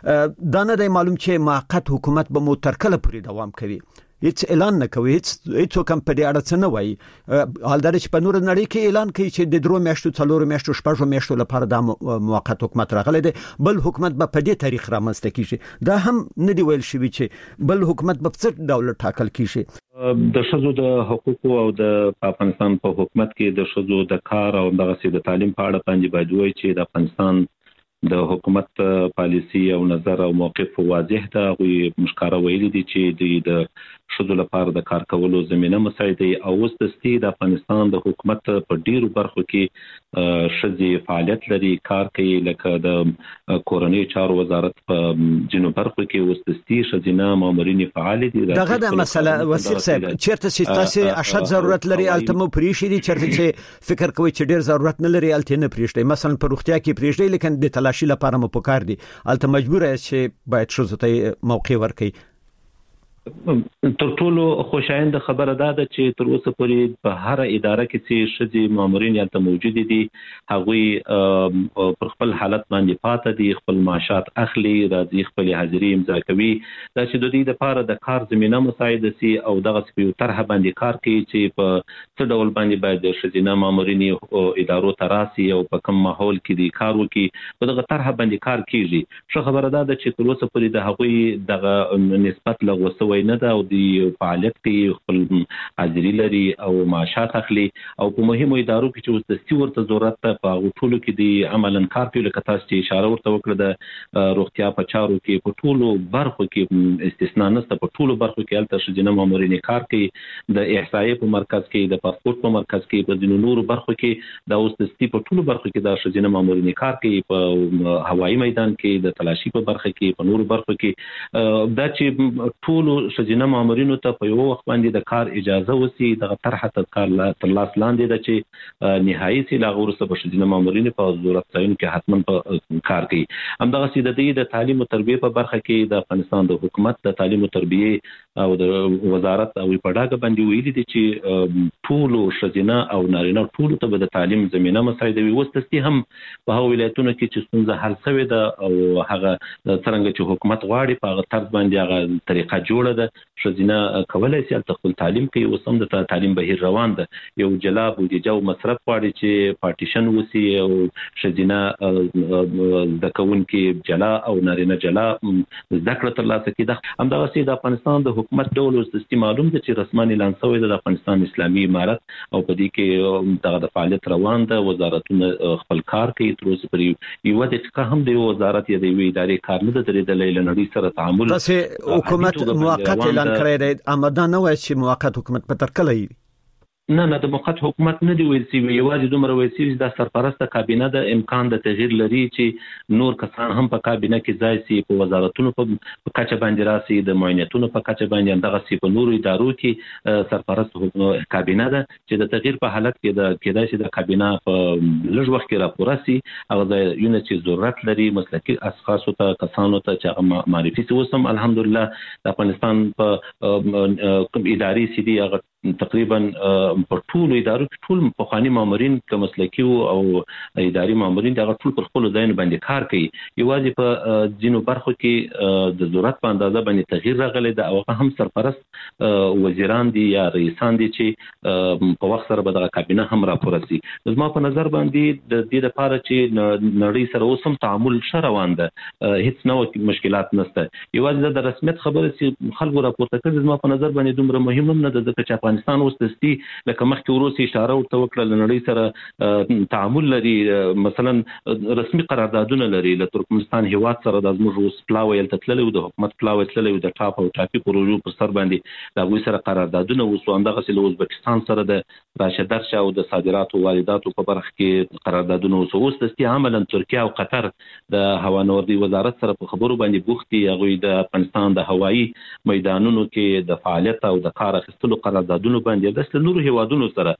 دا نه دی معلوم چې موقت حکومت به مو تر کله پورې دوام کوي هیڅ اعلان نه کوي هیڅ کوم په دې اړه څه نه وایي. حال دا چې په نور نړۍ کې اعلان کوي چې د 3 میاشتو 4 میاشتو 6 میاشتو لپاره د موقت حکومت راغلی دی بل حکومت به په دې تاریخ رامنځته کیږي. دا هم نه دی ویل شوی چې بل حکومت به څه ډول ټاکل کیږي. د شذو د حقوقو او د افغانستان په حکومت کې د شذو د کار او دغه د تعلیم په اړه باندې باید وایي چې د افغانستان د حکومت پالیسی او نظر او موقف واضح ده. غوي مشکاره ویلي دي چې د شذو لپاره د کار کولو زمينه مساعده او اوس د افغانستان د حکومت په ډیرو برخو کې شذي فعالیت لري کار کوي لکه د کورنۍ چارو وزارت په جنوب برخو کې اوس د شذینه مامورین فعال دي. دغه د مسله وثیق صاحب چیرته چې تاسو اشد ضرورت لري التمو پریشي دي چیرته چې فکر کوي چې ډیر ضرورت نه لري الته نه پریشي مثلا په روغتیا کې پریشي لیکن د تلاشي لپاره مو پکار دي الته مجبور یې چې باید شذو ته موقع ورکړي. تر ټولو خوشایند خبره ده چې تر اوسه پورې په هر اداره کې چې شذي مامورین یالته موجود دي هغوی پر خپل حالت باندې پاتې دي خپل معاشات اخلي راځي خپل حاضری امضا کوي دا چې د دې لپاره د کار زمينه مساعده سي او دغه سپیو طرح باندې کار کوي چې په څه ډول باندې باید د شذینه مامورین ادارو تراسي او په کوم ماحول کې دي کار وکړي په دغه طرح باندې کار کیږي. شو خبره ده چې تر اوسه پورې د هغوی دغه نسبت لغوسه نه دا او د فعالیت کې خپل حاضری لري او معاشات اخلي او په مهمو ادارو کې چې د ستورت ضرورت په ټولو کې د عملاً کار کوي لکه تاسو چې اشاره ورته وکړه د روغتیا په چارو کې په ټولو برخو کې استثناء نشته په ټولو برخو کې الته شذینه مامورین کار کوي د احصایې په مرکز کې د پاسپورت په مرکز کې په نورو برخو کې د اوس د په ټولو برخو کې د شذینه مامورین کار کوي په هوایي میدان کې د تلاشي په برخه کې په نورو برخو کې دا چې ټولو شذینه مامورینو ته په یو وخت باندې د کار اجازه وسی د طرح تر لاس لاندې د چې نهایي سي لاغور سره شذینه مامورین په ضرورت ځایونو کې حتما په کار کوي. همدغه سي د تعلیم او تربیه په برخه کې د افغانستان د حکومت د تعلیم او تربیه او د وزارت او په ډاګه باندې ویلي دي چې ټول شذینه او نارینه ټول ته د تعلیم زمينه مساعده وي وستستي هم په هغه ولایتونو کې چې څنګه حل شوی ده او هغه څنګه چې حکومت غواړي په هغه طرز باندې هغه طریقه جوړه ده شذینه کولای شي خپل تعلیم کوي او سم د تعلیم بهیر روان ده یو جلا بودیجه او مصرف غواړي چې پارټیشن وسی او شذینه د کون کې جلا او نارینه جلا ذکر تر لاسه کې ده. همدغه سي د افغانستان د حکومت ډول اوس د معلوم دي چې رسماً اعلان شوی د افغانستان اسلامي امارت او په دې کې دغه فعالیت روان ده. وزارتونه خپل کار کوي، تر اوسه پورې یو دقیقه هم د وزارت یا د ادارې کار نه درېدلی له نړۍ سره تعامل. تاسو حکومت موقت اعلان کړی دی، امدا نه وایي چې موقت حکومت په تر کله نه د موقت حکومت نه دی ویل شوی، یوازې دومره ویل شوی د سرپرسته کابینه د امکان د تغییر لري چې نور کسان هم په کابینه کې ځای سي، په وزارتونو په کچه باندې راسي، د معاینتونو په کچه باندې همدغه سي، په نورو ادارو کې سرپرست کابینه ده چې د تغییر په حالت کې د کېدای شي د کابینه په لږ وخت کې راپور راسي. هغه ځایونه چې ضرورت لري مسلکي اشخاصو ته، کسانو ته چې هغه معرفي شي. اوس هم الحمدلله د افغانستان په اداري سي دي هغه تقریبا په ټولو ادارو کې ټول پخواني مامورین که مسلکي او اداري مامورین دغه ټول پر خپل ځایونو باندې کار کوي. یوازې په ځینو برخو کې د ضرورت په اندازه باندې تغییر راغلی ده او هغه هم سرپرست وزیران دي یا رئیسان دي چې په وخت سره به دغه کابینه هم راپور شي. زما په نظر باندې د دې لپاره چې نړۍ سره اوس هم تعامل ښه روان ده، هیڅ نوع مشکلات نشته. یوازې د رسمیت خبره چې خلکو راپورته کړي زما په نظر باندې دومره مهم هم نه ده، ځکه چې افغانستان اوس دستي لکه مخکې وروسته اشاره ورته وکړه له نړۍ سره تعامل لري، مثلا رسمي قراردادونه لري له ترکمنستان هیواد سره. د زموږ اوس پلاوی هلته تللی و، د حکومت پلاوی تللی و، د ټاپ او ټاپي پروژو پر سر باندې د هغوی سره قراردادونه اوس، همدغسې له ازبکستان سره د راشه درشه او د صادراتو وارداتو په برخه کې قراردادونه اوس دستي عملا ترکیه او قطر د هوانوردي وزارت سره په خبرو باندې بوخت دي. هغوی د افغانستان د هوایي میدانونو کې د فعالیت او د کار اخیستلو قراردادونو باندې د نورو هیوادونو سره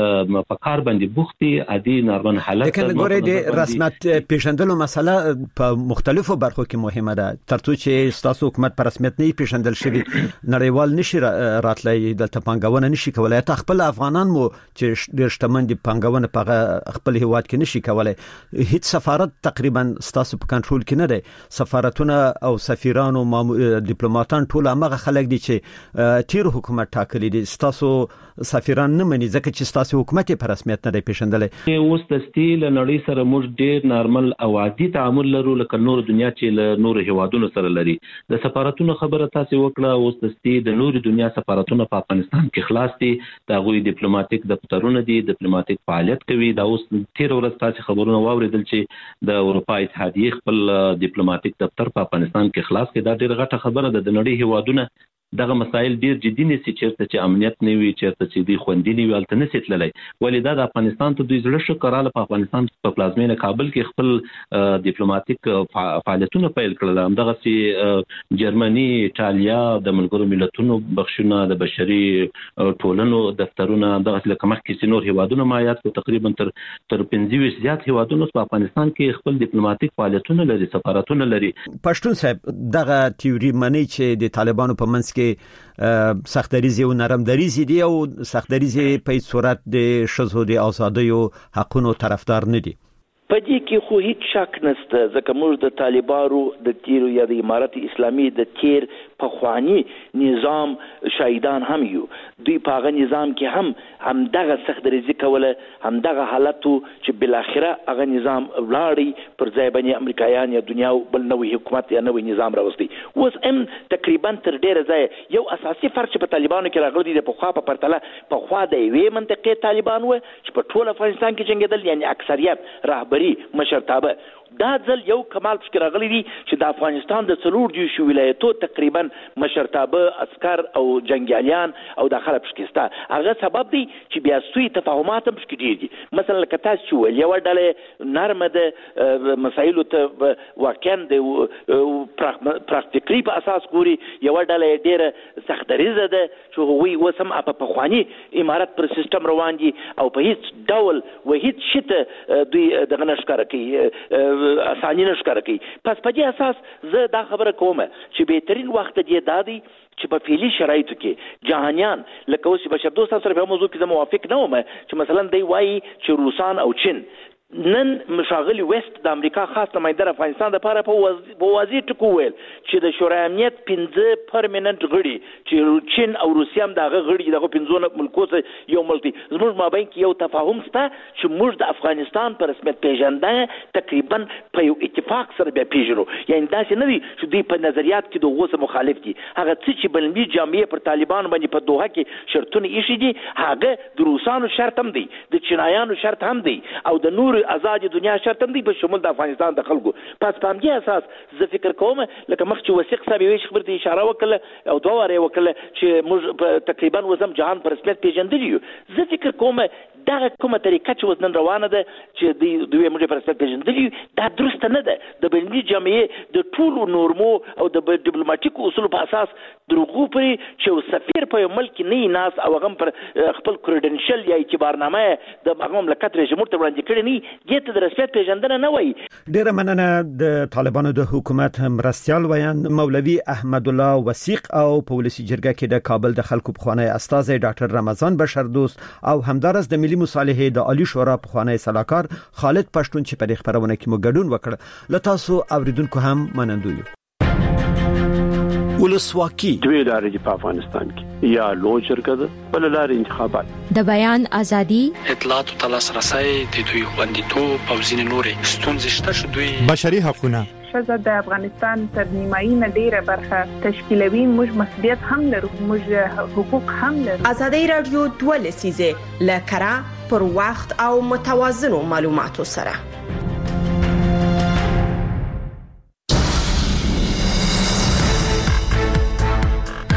په کار باندې بوخت دي. عادي نارمل حالت لیکن ګورې د رسمیت پیژندلو مسله په مختلفو برخو کې مهمه ده. ترڅو چې ستاسو حکومت په رسمیت نه پیژندل شي نړیوال نشي راتلای، دلته پانګونه نشي کولای. ته خپل افغانان مو چې ډېر شتمن دي پانګونه په خپل هیواد کې نشي کولای. هیڅ سفارت تقریبا ستاسو په کنټرول کې نه دی. سفارتونه او سفیران او ډیپلوماټان ټول هغه خلک دي چې تیر حکومت ټاکلي دي. ستاسو سفیران نه مني ځکه چې ستاسو حکومت په رسمیت نه دی پیژندلی. اوس د سټیل نړۍ سره موږ ډېر نارمل او عادي تعامل لرو لکه نور دنیا چې له نور هیوادونو سره لري. د سفارتونو خبره تاسو وکړه، اوس د سټیل د نور دنیا سفارتونه په افغانستان کې خلاص دي. دا غوي ډیپلوماټیک دفترونه دي، ډیپلوماټیک فعالیت کوي. دا اوس تیر ورځ تاسو خبرونه واوریدل چې د اروپا اتحادیه خپل ډیپلوماټیک دفتر په افغانستان کې خلاص کړي. دا ډېر غټه خبره ده. د نړۍ هیوادونه دغه مسایل ډیر جدي نشي، چیرته چې امنیت نه وي، چیرته چې دوی خوندي نه وي، هلته نشي تللی. ولې دا د افغانستان ته دوی زړه ښه کراله. په افغانستان په پلازمینه کابل کې خپل ډیپلوماټیک فعالیتونه پیل کړل. همدغسې جرمني، ایټالیا، د ملګرو ملتونو بخښونه، د بشري ټولنو دفترونه، همدغسې لکه مخکې چې نور هیوادونه ما یاد کړو تقریبا تر 25 زیات هیوادونه په افغانستان کې خپل ډیپلوماټیک فعالیتونه لري، سفارتونه لري. پښتون صاحب دغه تیوري مني چې د طالبانو په منځ کې سختدریزي او نرمدریزي دي او سختدریزي په صورت د شذو د ازادۍ او حقونو طرفدار نه دي. په دې کې خو هیڅ شک نشته، ځکه موږ د طالبانو د تیرو یا د امارت اسلامي د تیر پخوانی نظام شاهدان هم یو. دوی په هغه نظام کې هم دغه سختدریزي کوله، هم دغه حالت چې بل اخره هغه نظام ولاړی پر ځای باندې امریکایان یا دنیا بل نوې حکومت یا نوې نظام راوستي. اوس هم تقریبا تر ډیره ځای یو اساسي فرق چې په طالبانو کې راغلی دی، په خوا په پرتله په خوا د یوې منطقې طالبان و چې په ټول افغانستان کې جنګېدل، یعنی اکثریت رهبری مشرتابه. دا ځل یو کمال فکر راغلی دی چې د افغانستان د 40 ولایتو تقریبا مشرتابه، عسكر او جنگیالیان او داخله پشکسته. هغه سبب دی چې بیا سوی تفاهمات هم پکې ډیر دي. مثلا لکه تاسو چې ویل یو ډله نرمه د مسایلو ته واقعا د پراکټیکلی په اساس ګوري، یو ډله ډیره سختدریزه ده چې هغوی اوس هم په پخواني امارت پر سیستم روان دي او په هیڅ ډول و هیڅ شته دوی دغه نشکاره کوي، اساني نشکاره کوي. پس په دې اساس زه دا خبره کوم چې بهترین وخت دی دادی چې په فعلي شرایطو کې جهانیان لکه اوس بشر دوست سره په موضوع کې زه موافق نه وم چې مثلا دی وایي چې روسان او چین نن مشاغلی وست د امریکا خاص نماینده افغانستان لپاره په واضح ټکو ویل چې د شورای امنیت 15 پرمننت غړي چې چین او روسیا هم دغه غړي دغه 15 ملکو څخه یو ملک دي زموږ مابین کې یو تفاهم شته چې موږ د افغانستان په رسمیت پیژندنه تقریبا په یو اتفاق سره بیا پیژنو یعنی داسې نه دي چې دوی په نظریات کې دغه څه مخالف دي هغه څه چې بلنبي جامعه پر طالبان باندې په دوحه کې شرطونه ایښي دي هغه د روسانو شرط هم دی د چینایانو شرط هم دی او د نور آزاد دنیا شرط هم دی په شمول د افغانستان د خلکو پس په همدې اساس زه فکر کوم لکه مخکې وثیق صاحب یې خبرته اشاره وکړه او دوه واره وکړه چې موږ تقریبا وزم جهان پر رسمیت پیژندلی یو زه فکر کوم دا کومه طریقه چې وزن روانه ده چې دوی موږ پر رسمیت پیژندلی دا درست نه ده د بینالمللي جامعه د ټولو نورمو او د ډیپلوماټیکو اصولو په اساس دروغو پرې چې سفیر په ملک نه ناس او هغه پر خپل کریډنشل یا اعتبارنامه د هغه مملکت رژیم ته وړاندې کړی نه دې ته د رسمیت پیژندنه نه وایي. ډیره مننه د طالبانو د حکومت مرستيال ویاند مولوي احمد الله وثیق او په ولسی جرګه کې د کابل د خلکو پخوانی استاذ ډاکټر رمضان بشردوست او همدارس د ملي مصالحه د عالی شورا پخوانی سلاکار خالد پښتون چې په خبرونه کې مو ګډون وکړ لتاسو اوریدونکو هم منندوی ولسواکي دوی لارې په افغانستان کې یا لوی جرګه ده بل لارې انتخابات د بیان ازادي اطلاعات او تلاسرسي د دوی خوندیتوب او ځینې نورې ستونزې شته شو دوی بشري حقوقونه شزه د افغانستان تر نیمایي نه ډیره برخه تشکیلوي موږ مسؤلیت هم لرو موږ حقوق هم لرو. ازادي رادیو 12 لکرا پر وخت او متوازنو معلوماتو سره